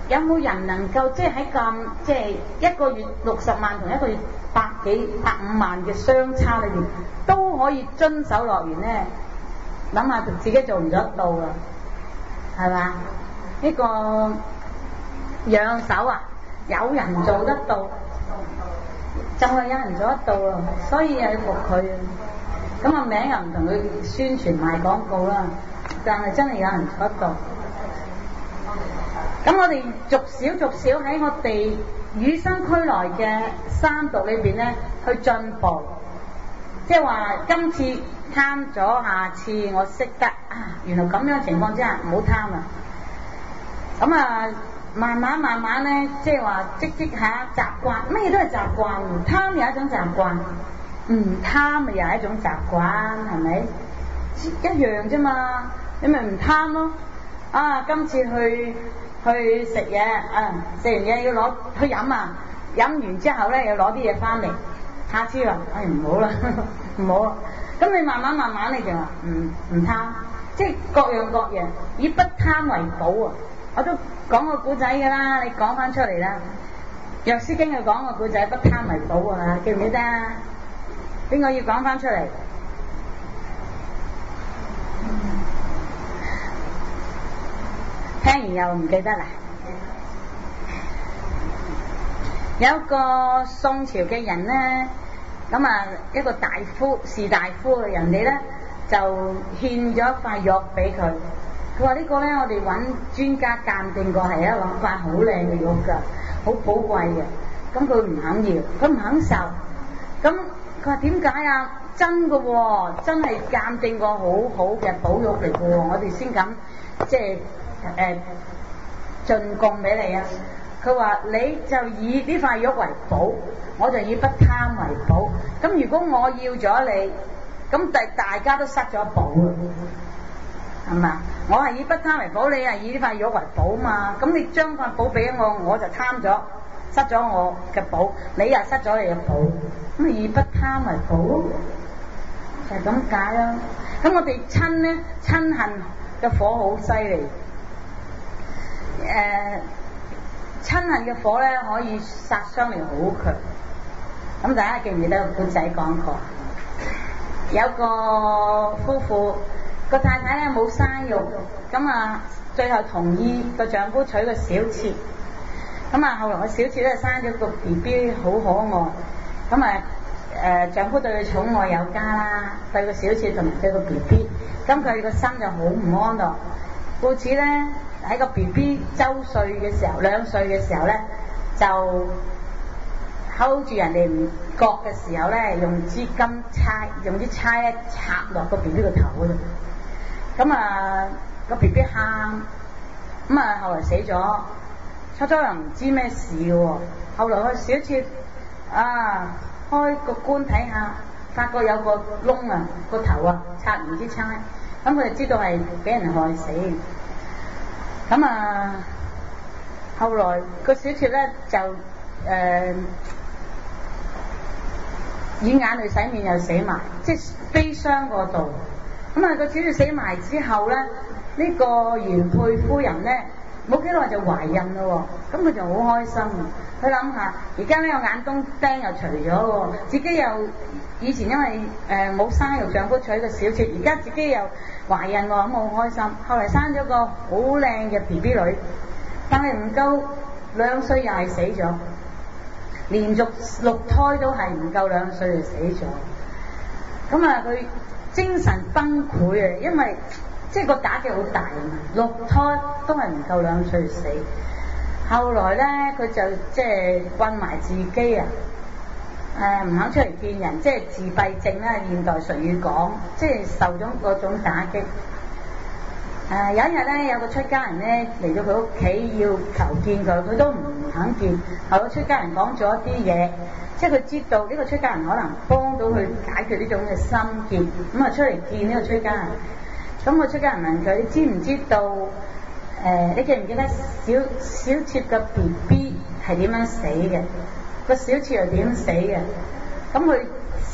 有冇人能夠即係喺咁即係一個月六十萬同一個月百幾百五萬嘅相差裏邊都可以遵守諾言咧？諗下自己做唔做得到啊？係嘛？呢個養手啊，有人做得到，就係有人做得到啊！所以又要服佢啊！咁個名又唔同佢宣傳賣廣告啦，但係真係有人做得到。咁我哋逐少逐少喺我哋與生俱來嘅三毒裏邊咧，去進步。即係話今次貪咗，下次我識得啊，原來咁樣情況之下唔好貪啊。咁啊，慢慢慢慢咧，即係話積積下習慣，乜嘢都係習慣，貪又係一種習慣，唔貪咪又係一種習慣，係咪？一樣啫嘛，你咪唔貪咯。啊，今次去去食嘢，啊食完嘢要攞去飲啊，飲完之後咧要攞啲嘢翻嚟，下次話唉唔好啦，唔好啦。咁你慢慢慢慢你就話唔唔貪，即係各樣各樣以不貪為寶啊！我都講個古仔㗎啦，你講翻出嚟啦。藥師經佢講個古仔不貪為寶啊，記唔記得啊？邊個要講翻出嚟？聽完又唔記得啦。有一個宋朝嘅人咧，咁啊一個大夫士大夫，人哋咧就獻咗一塊玉俾佢。佢話呢個咧我哋揾專家鑑定過係一塊好靚嘅玉㗎，好寶貴嘅。咁佢唔肯要，佢唔肯受。咁佢話點解啊？真㗎喎，真係鑑定過好好嘅寶玉嚟㗎喎，我哋先敢即係誒進貢俾你啊！佢話你就以呢塊玉為寶，我就以不貪為寶。咁如果我要咗你，咁第大家都失咗寶啦，係嘛？我係以不貪為寶，你係以呢塊玉為寶嘛？咁你將塊寶俾我，我就貪咗，失咗我嘅寶，你又失咗你嘅寶，咁咪以不貪為寶，就係咁解啦。咁我哋親咧，親恨嘅火好犀利，誒、呃。親恨嘅火咧可以殺傷力好強，咁大家記唔記得個古仔講過？有個夫婦個太太咧冇生育，咁啊最後同意個丈夫娶個小妾，咁啊後來個小妾咧生咗個 B B 好可愛，咁啊誒丈夫對佢寵愛有加啦，對個小妾同埋對個 B B，咁佢個心就好唔安樂，故此咧。喺個 B B 周歲嘅時候，兩歲嘅時候咧，就 hold 住人哋唔覺嘅時候咧，用支金釵，用支釵咧插落個 B B 個頭嗰度。咁啊，個 B B 喊，咁啊後來死咗，初初又唔知咩事嘅喎。後來個小妾啊開個棺睇下，發覺有個窿啊，個頭啊插完支釵，咁佢就知道係俾人害死。咁啊，後來個小妾咧就誒、呃、以眼淚洗面又死埋，即係悲傷嗰度。咁啊個小妾死埋之後咧，呢、這個原配夫人咧冇幾耐就懷孕咯喎，咁佢就好開心。佢諗下，而家咧有眼東釘又除咗喎，自己又以前因為誒冇、呃、生育丈夫娶個小妾，而家自己又懷孕喎，咁好開心。後嚟生咗個好靚嘅 B B 女，但係唔夠兩歲又係死咗，連續六胎都係唔夠兩歲就死咗。咁啊，佢精神崩潰啊，因為即係個打擊好大啊嘛，六胎都係唔夠兩歲死。後來咧，佢就即係困埋自己啊，誒、呃、唔肯出嚟見人，即係自閉症啦，現代術語講，即係受咗嗰種打擊。誒、呃、有一日咧，有個出家人咧嚟到佢屋企要求見佢，佢都唔肯見。後來出家人講咗一啲嘢，即係佢知道呢個出家人可能幫到佢解決呢種嘅心結，咁啊出嚟見呢個出家人。咁個出家人問佢：你知唔知道？誒、呃，你記唔記得小小妾嘅 B B 係點樣死嘅？個小妾係點死嘅？咁佢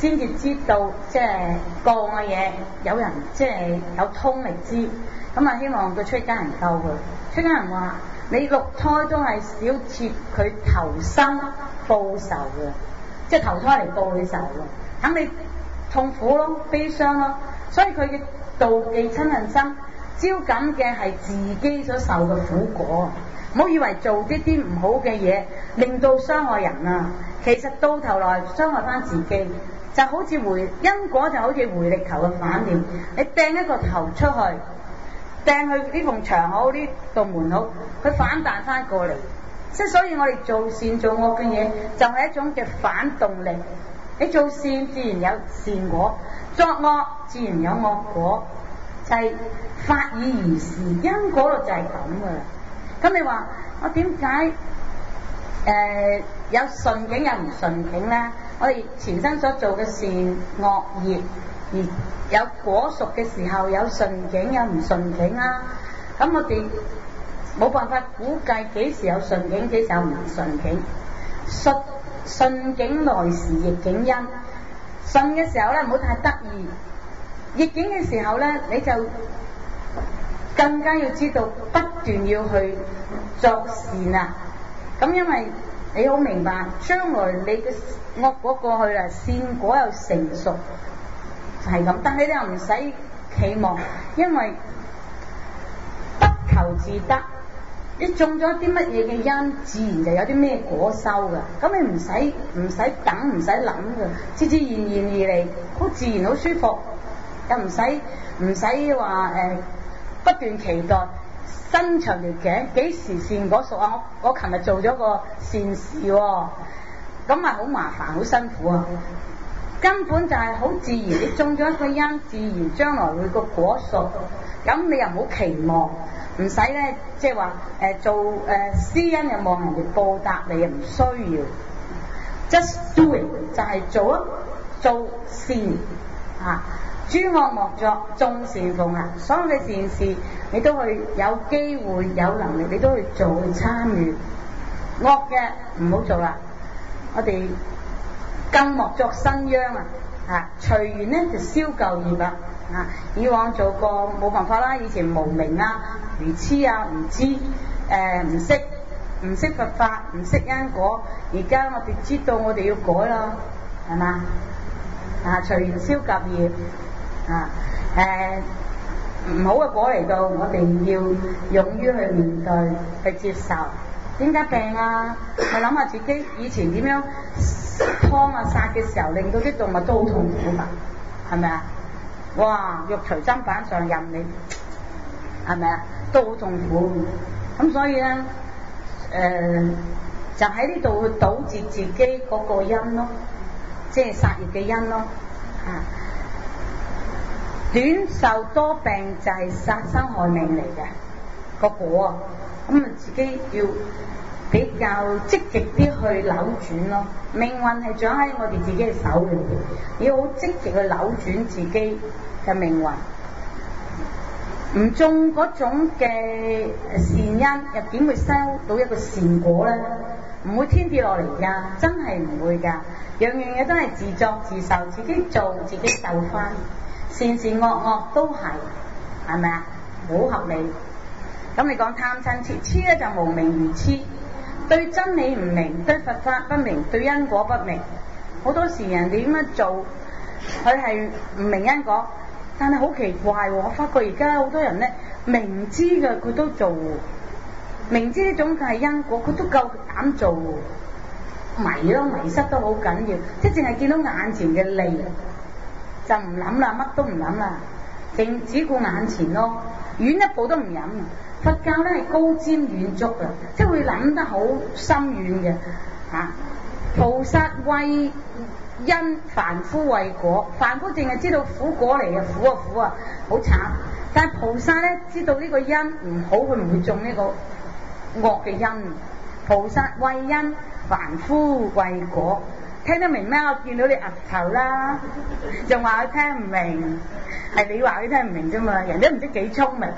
先至知道即係過往嘅嘢，有人即係有通力知，咁啊希望佢出家人救佢。出家人話：你六胎都係小妾佢投生報仇嘅，即係投胎嚟報你仇嘅，肯你痛苦咯，悲傷咯，所以佢嘅妒忌親恨心，招感嘅係自己所受嘅苦果。唔好以為做啲啲唔好嘅嘢，令到傷害人啊，其實到頭來傷害翻自己，就好似回因果就好似回力球嘅反面，你掟一個頭出去，掟去呢埲牆好，呢道門好，佢反彈翻過嚟。即係所以我哋做善做惡嘅嘢，就係一種嘅反動力。你做善自然有善果，作惡自然有惡果，就係、是、法以如是，因果律就係咁噶啦。咁你話我點解誒有順境有唔順境咧？我哋前生所做嘅善惡業，而有果熟嘅時候有順境有唔順境啊。咁我哋冇辦法估計幾時有順境幾時有唔順境。順順境來時逆境因，順嘅時候咧唔好太得意，逆境嘅時候咧你就更加要知道不斷要去作善啊！咁因為你好明白，將來你嘅惡果過去啦，善果又成熟，就係咁。但係你又唔使期望，因為不求自得。你種咗啲乜嘢嘅因，自然就有啲咩果收㗎。咁你唔使唔使等，唔使諗㗎，自自然然而嚟，好自然，好舒服，又唔使唔使話誒不斷期待伸長條頸，幾時善果熟啊？我我琴日做咗個善事喎、哦，咁啊好麻煩，好辛苦啊！根本就係好自然，你種咗一個因，自然將來會個果熟。咁你又唔好期望。唔使咧，即係話誒做誒、呃、施恩又望人哋報答你，又唔需要。Just do it 就係做啊，做善啊，諸惡莫作，眾善奉行。所有嘅善事你都去有機會有能力，你都去做去參與。惡嘅唔好做啦，我哋更莫作新殃啊！啊，隨緣咧就消舊業啦。啊！以往做過冇辦法啦，以前無明啊、愚痴啊、唔知誒唔識唔識佛法、唔識因果，而家我哋知道我哋要改咯，係嘛？啊，隨緣消舊業啊誒唔好嘅果嚟到，我哋要勇於去面對、去接受。點解病啊？咪諗下自己以前點樣劏啊殺嘅時候，令到啲動物都好痛苦嘛？係咪啊？哇！肉隨砧板上任你，係咪啊？都好痛苦。咁所以咧，誒、呃、就喺呢度去堵截自己嗰個因咯，即係殺業嘅因咯。啊，短壽多病就係殺生害命嚟嘅個果啊！咁啊，自己要比較積極啲去扭轉咯。命運係掌喺我哋自己嘅手裏邊，要好積極去扭轉自己嘅命運。唔種嗰種嘅善因，又點會收到一個善果咧？唔會天跌落嚟㗎，真係唔會㗎。樣樣嘢都係自作自受，自己做自己受翻。善善惡惡都係，係咪啊？好合理。咁你講貪嗔痴，痴咧就無明如痴，對真理唔明，對佛法不明，對因果不明。好多時人點樣做，佢係唔明因果，但係好奇怪喎！我發覺而家好多人咧，明知嘅佢都做，明知呢種係因果，佢都夠膽做，迷咯，迷失都好緊要，即係淨係見到眼前嘅利，就唔諗啦，乜都唔諗啦，淨只顧眼前咯，遠一步都唔忍。佛教咧係高瞻遠矚嘅，即係會諗得好深遠嘅嚇。菩薩為因，凡夫為果。凡夫淨係知道苦果嚟嘅，苦啊苦啊，好慘。但係菩薩咧知道呢個因唔好，佢唔會種呢個惡嘅因。菩薩為因，凡夫為果。聽得明咩？我見到你額頭啦，仲話佢聽唔明，係你話佢聽唔明啫嘛，人都唔知幾聰明。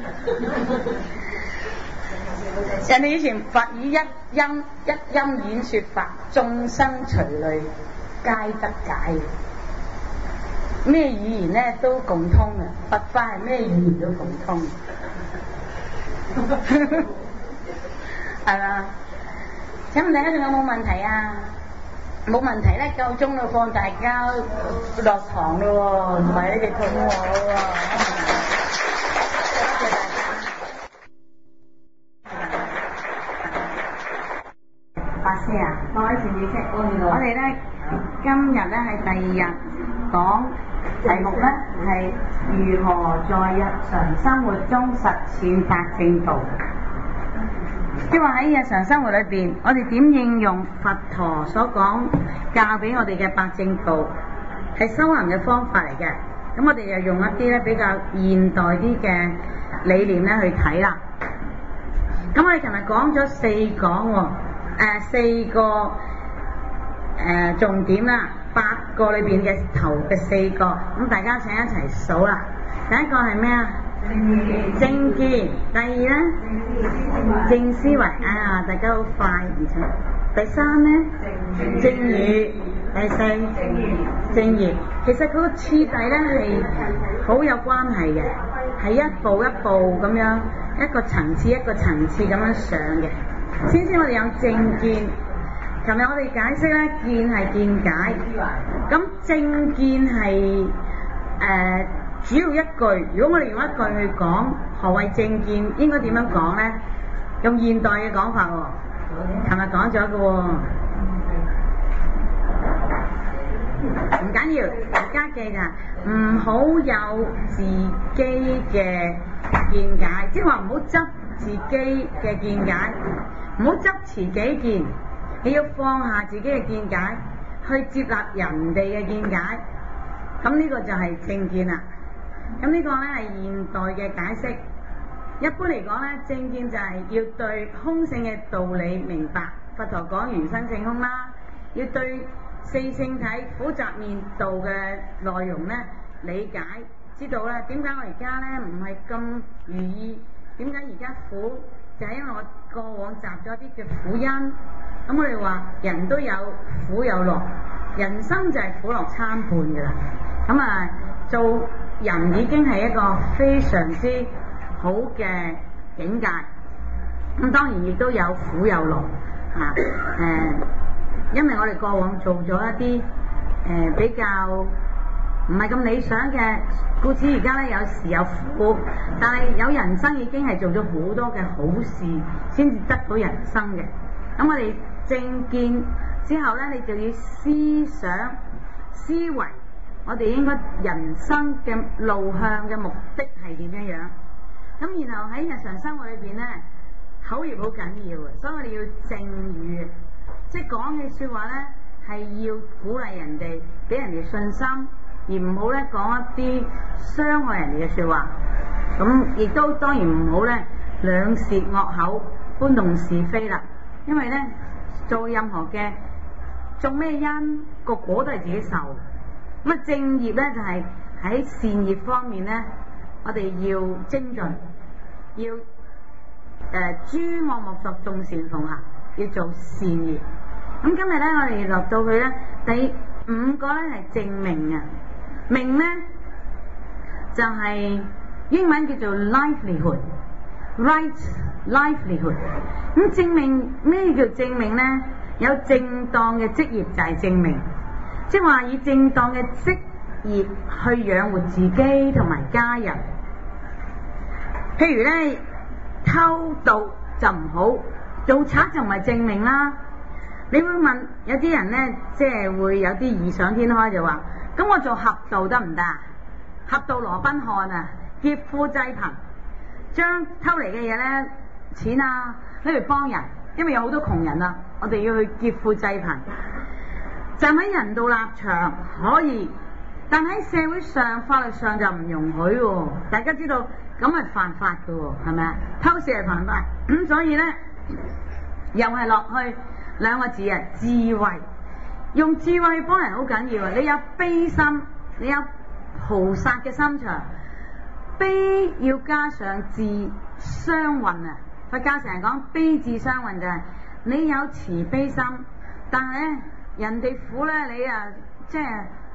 人哋以前佛以一因一因演說法，眾生隨類皆得解。 咩語言咧都共通嘅，佛法係咩語言都共通，係嘛？請問大家仲有冇問題啊？冇問題咧，夠鐘啦，放大家落堂咯喎，唔係你哋肚餓喎。多謝大家。法師啊，各位善知識，我哋咧今日咧係第二日講題目咧係如何在日常生活中實踐八正道。即係話喺日常生活裏邊，我哋點應用佛陀所講教俾我哋嘅八正道，係修行嘅方法嚟嘅。咁我哋就用一啲咧比較現代啲嘅理念咧去睇啦。咁我哋琴日講咗四講喎、哦呃，四個誒、呃、重點啦，八個裏邊嘅頭嘅四個，咁大家請一齊數啦。第一個係咩啊？正見。第二咧？正思維。啊，大家好快，而且第三咧？正語。第四？正業。其實嗰個次第咧係好有關係嘅，係一步一步咁樣，一個層次一個層次咁樣上嘅。先先我哋有正見。琴日我哋解釋咧，見係見解。咁正見係誒。呃主要一句，如果我哋用一句去講何謂正見，應該點樣講呢？用現代嘅講法喎，琴日講咗嘅喎，唔緊要，而家記㗎，唔好有自己嘅見解，即係話唔好執自己嘅見解，唔好執持己見，你要放下自己嘅見解，去接納人哋嘅見解，咁呢個就係正見啦。咁呢個咧係現代嘅解釋。一般嚟講咧，正見就係要對空性嘅道理明白。佛陀講緣生性空啦，要對四聖體苦集滅道嘅內容咧理解，知道咧點解我而家咧唔係咁如意，點解而家苦，就係、是、因為我過往集咗啲嘅苦因。咁我哋話人都有苦有樂，人生就係苦樂參半㗎啦。咁啊做人已經係一個非常之好嘅境界，咁當然亦都有苦有樂嚇。誒、啊，因為我哋過往做咗一啲誒、呃、比較唔係咁理想嘅，故此而家咧有時有苦，但係有人生已經係做咗好多嘅好事，先至得到人生嘅。咁我哋正見之後咧，你就要思想思維。我哋應該人生嘅路向嘅目的係點樣樣？咁然後喺日常生活裏邊咧，口業好緊要嘅，所以我哋要正語，即係講嘅説話咧係要鼓勵人哋，俾人哋信心，而唔好咧講一啲傷害人哋嘅説話。咁亦都當然唔好咧兩舌惡口，搬弄是非啦。因為咧做任何嘅種咩因，個果都係自己受。咁啊正業咧就係、是、喺善業方面咧，我哋要精進，要誒諸惡莫作，眾善奉行，要做善業。咁今日咧我哋落到去咧第五個咧係正命啊，命咧就係、是、英文叫做 livelihood，right livelihood。咁正命咩叫正命咧？有正當嘅職業就係正命。即係話以正當嘅職業去養活自己同埋家人。譬如咧偷盜就唔好，做賊就唔係正命啦。你會問有啲人咧，即係會有啲異想天開就話，咁我做俠盜得唔得啊？俠盜羅賓漢啊，劫富濟貧，將偷嚟嘅嘢咧錢啊攞嚟幫人，因為有好多窮人啊，我哋要去劫富濟貧。站喺人道立場可以，但喺社會上法律上就唔容許喎。大家知道咁係犯法嘅喎，係咪啊？偷竊係犯法，咁所以咧又係落去兩個字啊，智慧。用智慧幫人好緊要啊！你有悲心，你有菩薩嘅心腸，悲要加上智雙運啊！佛教成日講悲智雙運就係、是、你有慈悲心，但係咧。人哋苦咧，你啊即係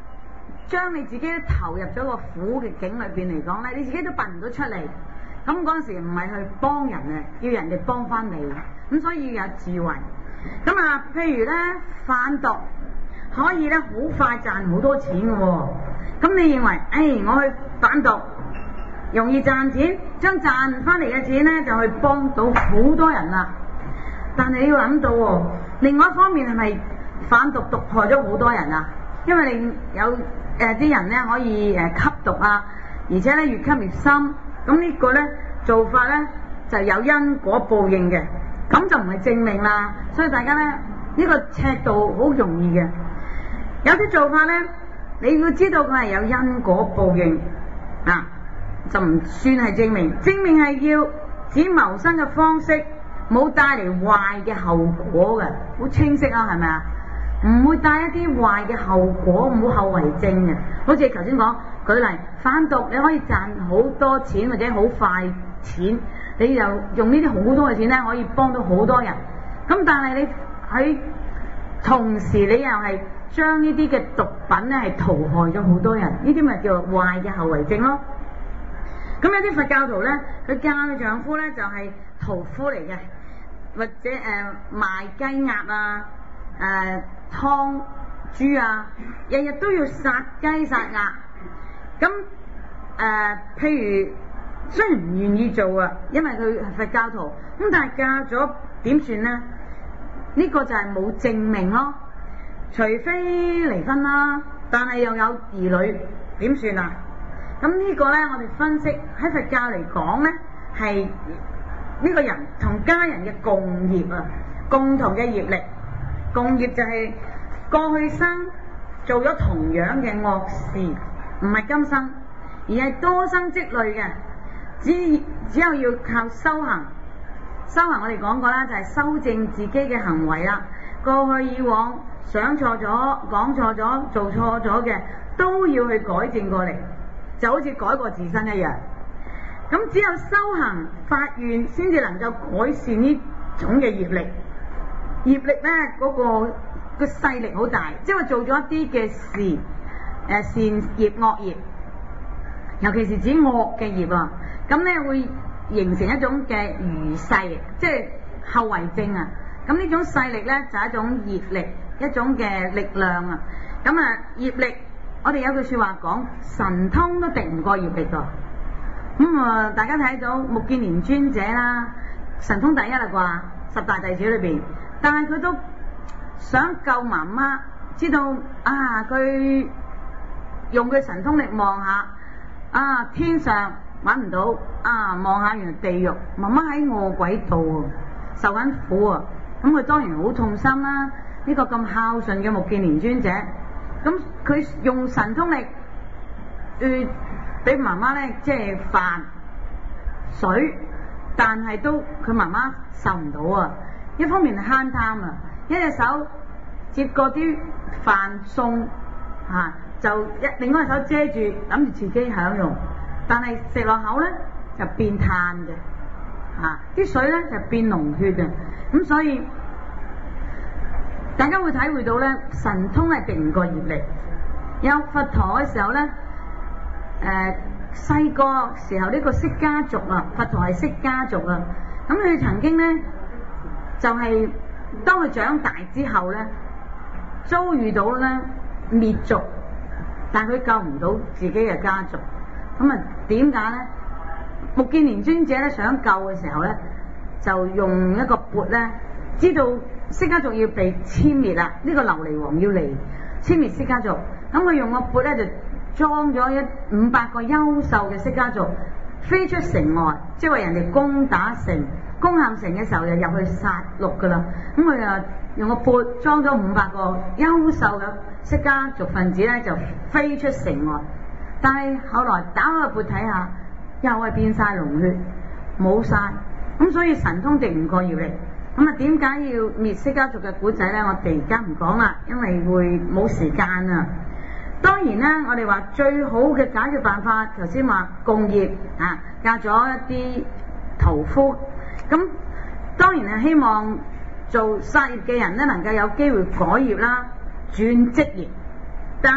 將你自己都投入咗個苦嘅境裏邊嚟講咧，你自己都拔唔到出嚟。咁嗰陣時唔係去幫人啊，要人哋幫翻你。咁所以要有智慧。咁啊，譬如咧販毒可以咧好快賺好多錢嘅喎、哦。咁你認為，誒、哎、我去販毒容易賺錢，將賺翻嚟嘅錢咧就去幫到好多人啦。但係你要諗到喎、哦，另外一方面係咪販毒毒害咗好多人啊？因為你有誒啲、呃、人咧可以誒、呃、吸毒啊，而且咧越吸越深。咁呢個咧做法咧就有因果報應嘅，咁就唔係正命啦。所以大家咧呢、呢個尺度好容易嘅。有啲做法咧，你要知道佢係有因果報應啊，就唔算係正命。正命係要指謀生嘅方式冇帶嚟壞嘅後果嘅，好清晰啊，係咪啊？唔會帶一啲壞嘅後果，冇後遺症嘅。好似頭先講，舉例販毒，你可以賺好多錢或者好快錢，你就用呢啲好多嘅錢咧，可以幫到好多人。咁但係你喺同時，你又係將呢啲嘅毒品咧係屠害咗好多人，呢啲咪叫做壞嘅後遺症咯。咁有啲佛教徒咧，佢嫁嘅丈夫咧就係屠夫嚟嘅，或者誒、呃、賣雞鴨啊。誒、呃、劏豬啊，日日都要殺雞殺鴨。咁誒、呃，譬如雖然唔願意做啊，因為佢係佛教徒，咁但係嫁咗點算呢？呢、這個就係冇正命咯。除非離婚啦，但係又有兒女，點算啊？咁呢個咧，我哋分析喺佛教嚟講咧，係呢個人同家人嘅共業啊，共同嘅業力。共業就係過去生做咗同樣嘅惡事，唔係今生，而係多生積累嘅。只只有要靠修行，修行我哋講過啦，就係修正自己嘅行為啦。過去以往想錯咗、講錯咗、做錯咗嘅，都要去改正過嚟，就好似改過自身一樣。咁只有修行發願，先至能夠改善呢種嘅業力。業力咧嗰、那個個勢力好大，即係話做咗一啲嘅事，誒、呃、善業惡業，尤其是指惡嘅業啊，咁咧會形成一種嘅餘勢，即係後遺症啊。咁呢種勢力咧就係、是、一種業力，一種嘅力量啊。咁啊業力，我哋有句說話講，神通都敵唔過業力㗎。咁啊、呃，大家睇到目犍連尊者啦，神通第一啦啩，十大弟子裏邊。但係佢都想救媽媽，知道啊，佢用佢神通力望下，啊天上揾唔到，啊望下原來地獄，媽媽喺餓鬼道受緊苦啊！咁佢當然好痛心啦。呢、這個咁孝順嘅目犍連尊者，咁佢用神通力，誒俾媽媽咧即係飯水，但係都佢媽媽受唔到啊！一方面係慳貪啊，一隻手接過啲飯餸嚇，就一另外一隻手遮住，諗住自己享用，但係食落口咧就變炭嘅，嚇啲水咧就變膿血嘅，咁所以大家會體會到咧，神通係敵唔過業力。有佛陀嘅時候咧，誒細個時候呢個釋迦族啊，佛陀係釋迦族啊，咁佢曾經咧。就係、是、當佢長大之後咧，遭遇到咧滅族，但係佢救唔到自己嘅家族。咁啊點解咧？目犍連尊者咧想救嘅時候咧，就用一個缽咧，知道釋迦族要被殲滅啦，呢、這個琉璃王要嚟殲滅釋迦族，咁佢用個缽咧就裝咗一五百個優秀嘅釋迦族飛出城外，即係話人哋攻打城。攻陷城嘅時候就入去殺戮噶啦，咁佢又用個缽裝咗五百個優秀嘅釋迦族分子咧，就飛出城外。但係後來打開個缽睇下，又係變晒膿血，冇晒。咁所以神通敵唔過業力。咁啊，點解要滅釋迦族嘅古仔咧？我哋而家唔講啦，因為會冇時間啊。當然啦，我哋話最好嘅解決辦法，頭先話共業啊，嫁咗一啲屠夫。咁當然係希望做殺業嘅人咧，能夠有機會改業啦，轉職業。但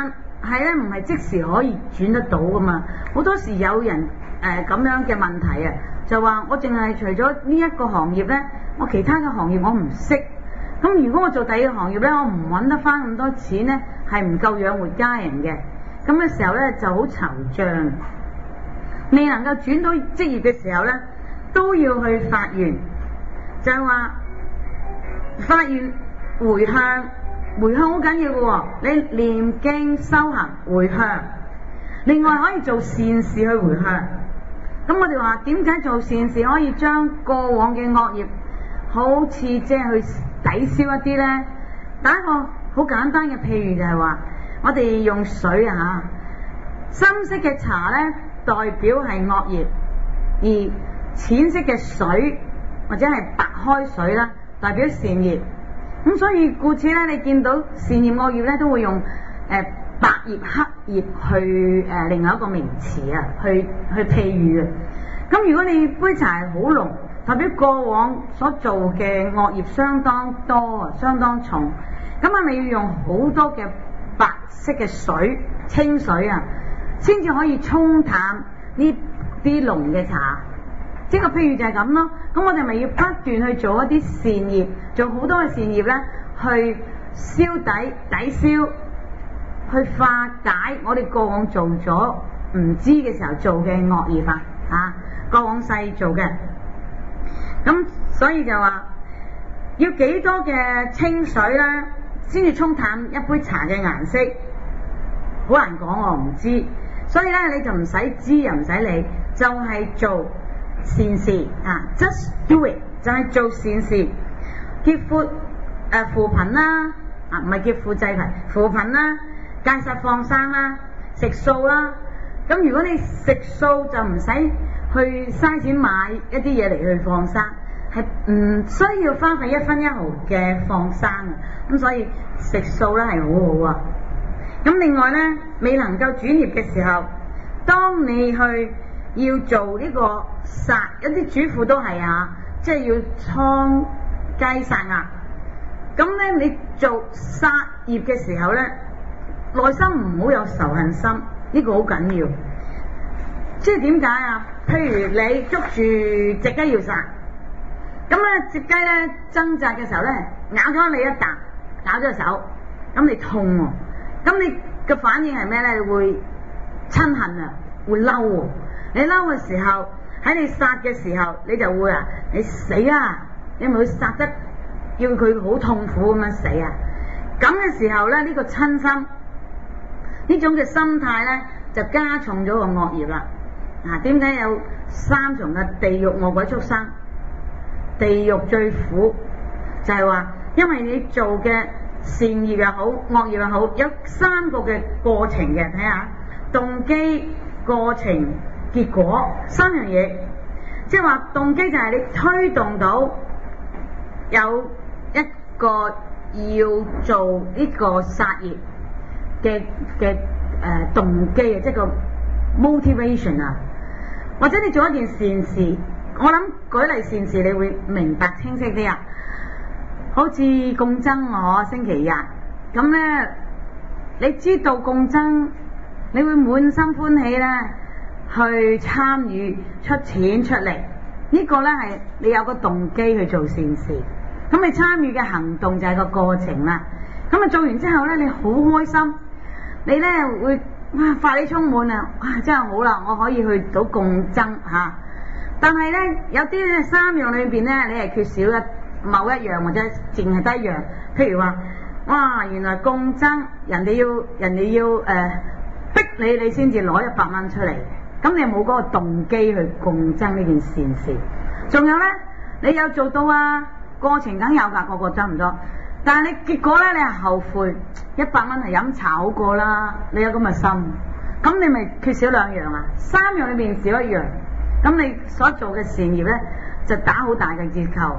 係咧唔係即時可以轉得到噶嘛。好多時有人誒咁、呃、樣嘅問題啊，就話我淨係除咗呢一個行業咧，我其他嘅行業我唔識。咁如果我做第二個行業咧，我唔揾得翻咁多錢咧，係唔夠養活家人嘅。咁嘅時候咧就好惆悵，未能夠轉到職業嘅時候咧，都要去發願，就係話發願回向，回向好緊要嘅喎。你念經修行回向，另外可以做善事去回向。咁我哋話點解做善事可以將過往嘅惡業好似即係去抵消一啲咧？打一個好簡單嘅譬如就係話，我哋用水啊，深色嘅茶咧代表係惡業，而淺色嘅水或者係白開水啦代表善業。咁所以故此咧，你見到善業惡業咧都會用誒、呃、白業黑業去誒、呃、另外一個名詞啊，去去譬喻啊。咁如果你杯茶係好濃，代表過往所做嘅惡業相當多啊，相當重，咁係咪要用好多嘅白色嘅水清水啊，先至可以沖淡呢啲濃嘅茶？即係個譬如就係咁咯。咁我哋咪要不斷去做一啲善業，做好多嘅善業咧，去消底抵消，去化解我哋過往做咗唔知嘅時候做嘅惡業啊，啊過往世做嘅。咁所以就話要幾多嘅清水咧，先至沖淡一杯茶嘅顏色，好難講，我唔知。所以咧你就唔使知又唔使理，就係、是、做善事啊 ，just do it， 就係做善事，劫富誒扶貧啦，啊唔係劫富濟貧，扶貧啦，戒殺放生啦，食素啦。咁如果你食素就唔使去嘥錢買一啲嘢嚟去放生，係唔需要花費一分一毫嘅放生啊。咁所以食素咧係好好啊。咁另外咧，未能夠轉業嘅時候，當你去要做呢個殺，一啲主婦都係啊，即係要劏雞殺鴨。咁咧你做殺業嘅時候咧，內心唔好有仇恨心，呢個好緊要。即係點解啊？譬如你捉住隻雞要殺，咁咧隻雞咧掙扎嘅時候咧，咬咗你一啖，咬咗隻手，咁你痛喎、啊，咁你嘅反應係咩咧？你會親恨啊，會嬲喎。你嬲嘅時候，喺你殺嘅時候，你就會啊，你死啊！你咪會殺得要佢好痛苦咁樣死啊！咁嘅時候咧，呢、呢個親心呢種嘅心態咧，就加重咗個惡業啦。嗱、啊，點解有三重嘅地獄惡鬼畜生？地獄最苦就係、是、話，因為你做嘅善業又好，惡業又好，有三個嘅過程嘅，睇下動機、過程、結果三樣嘢。即係話動機就係你推動到有一個要做呢個殺業嘅嘅誒動機啊，即係個 motivation 啊。或者你做一件善事，我諗舉例善事你會明白清晰啲啊。好似供僧我星期日咁咧，你知道供僧你會滿心歡喜咧去參與出錢出力，這個、呢個咧係你有個動機去做善事。咁你參與嘅行動就係個過程啦。咁啊做完之後咧，你好開心，你咧會哇法喜充滿啊！哇真係好啦，我可以去到供僧吓。但係咧有啲咧三樣裏邊咧，你係缺少一某一樣或者淨係得一樣。譬如話哇，原來供僧人哋要人哋要誒、呃、逼你，你先至攞一百蚊出嚟。咁你冇嗰個動機去供僧呢件善事。仲有咧，你有做到啊？過程梗有噶，個個爭唔多。但係你結果咧，你係後悔，一百蚊係飲茶好過啦。你有咁嘅心，咁你咪缺少兩樣啊？三樣裏面少一樣，咁你所做嘅善業咧就打好大嘅折扣。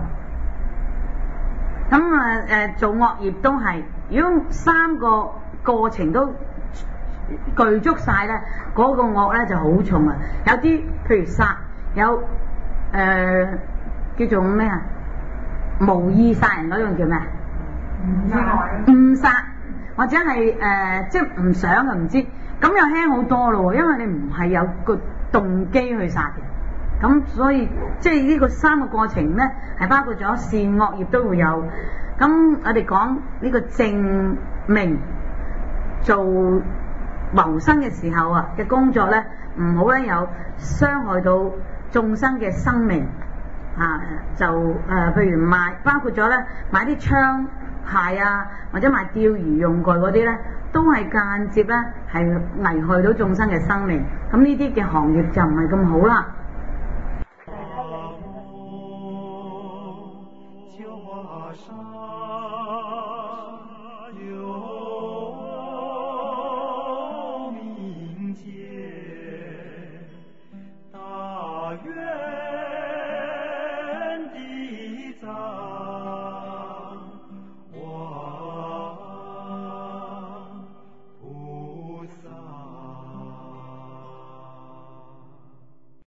咁啊誒做惡業都係，如果三個過程都具足晒咧，嗰、那個惡咧就好重啊！有啲譬如殺，有誒、呃、叫做咩啊？無意殺人嗰種叫咩？誤殺，誤殺， 或者係誒、呃、即係唔想嘅唔知，咁又輕好多咯，因為你唔係有個動機去殺嘅，咁所以即係呢個三個過程咧係包括咗善惡業都會有。咁我哋講呢個正命做謀生嘅時候啊嘅工作咧，唔好咧有傷害到眾生嘅生命啊，就誒、呃、譬如賣包括咗咧買啲槍械啊，或者賣釣魚用具嗰啲咧，都係間接咧係危害到眾生嘅生命。咁呢啲嘅行業就唔係咁好啦。 就華山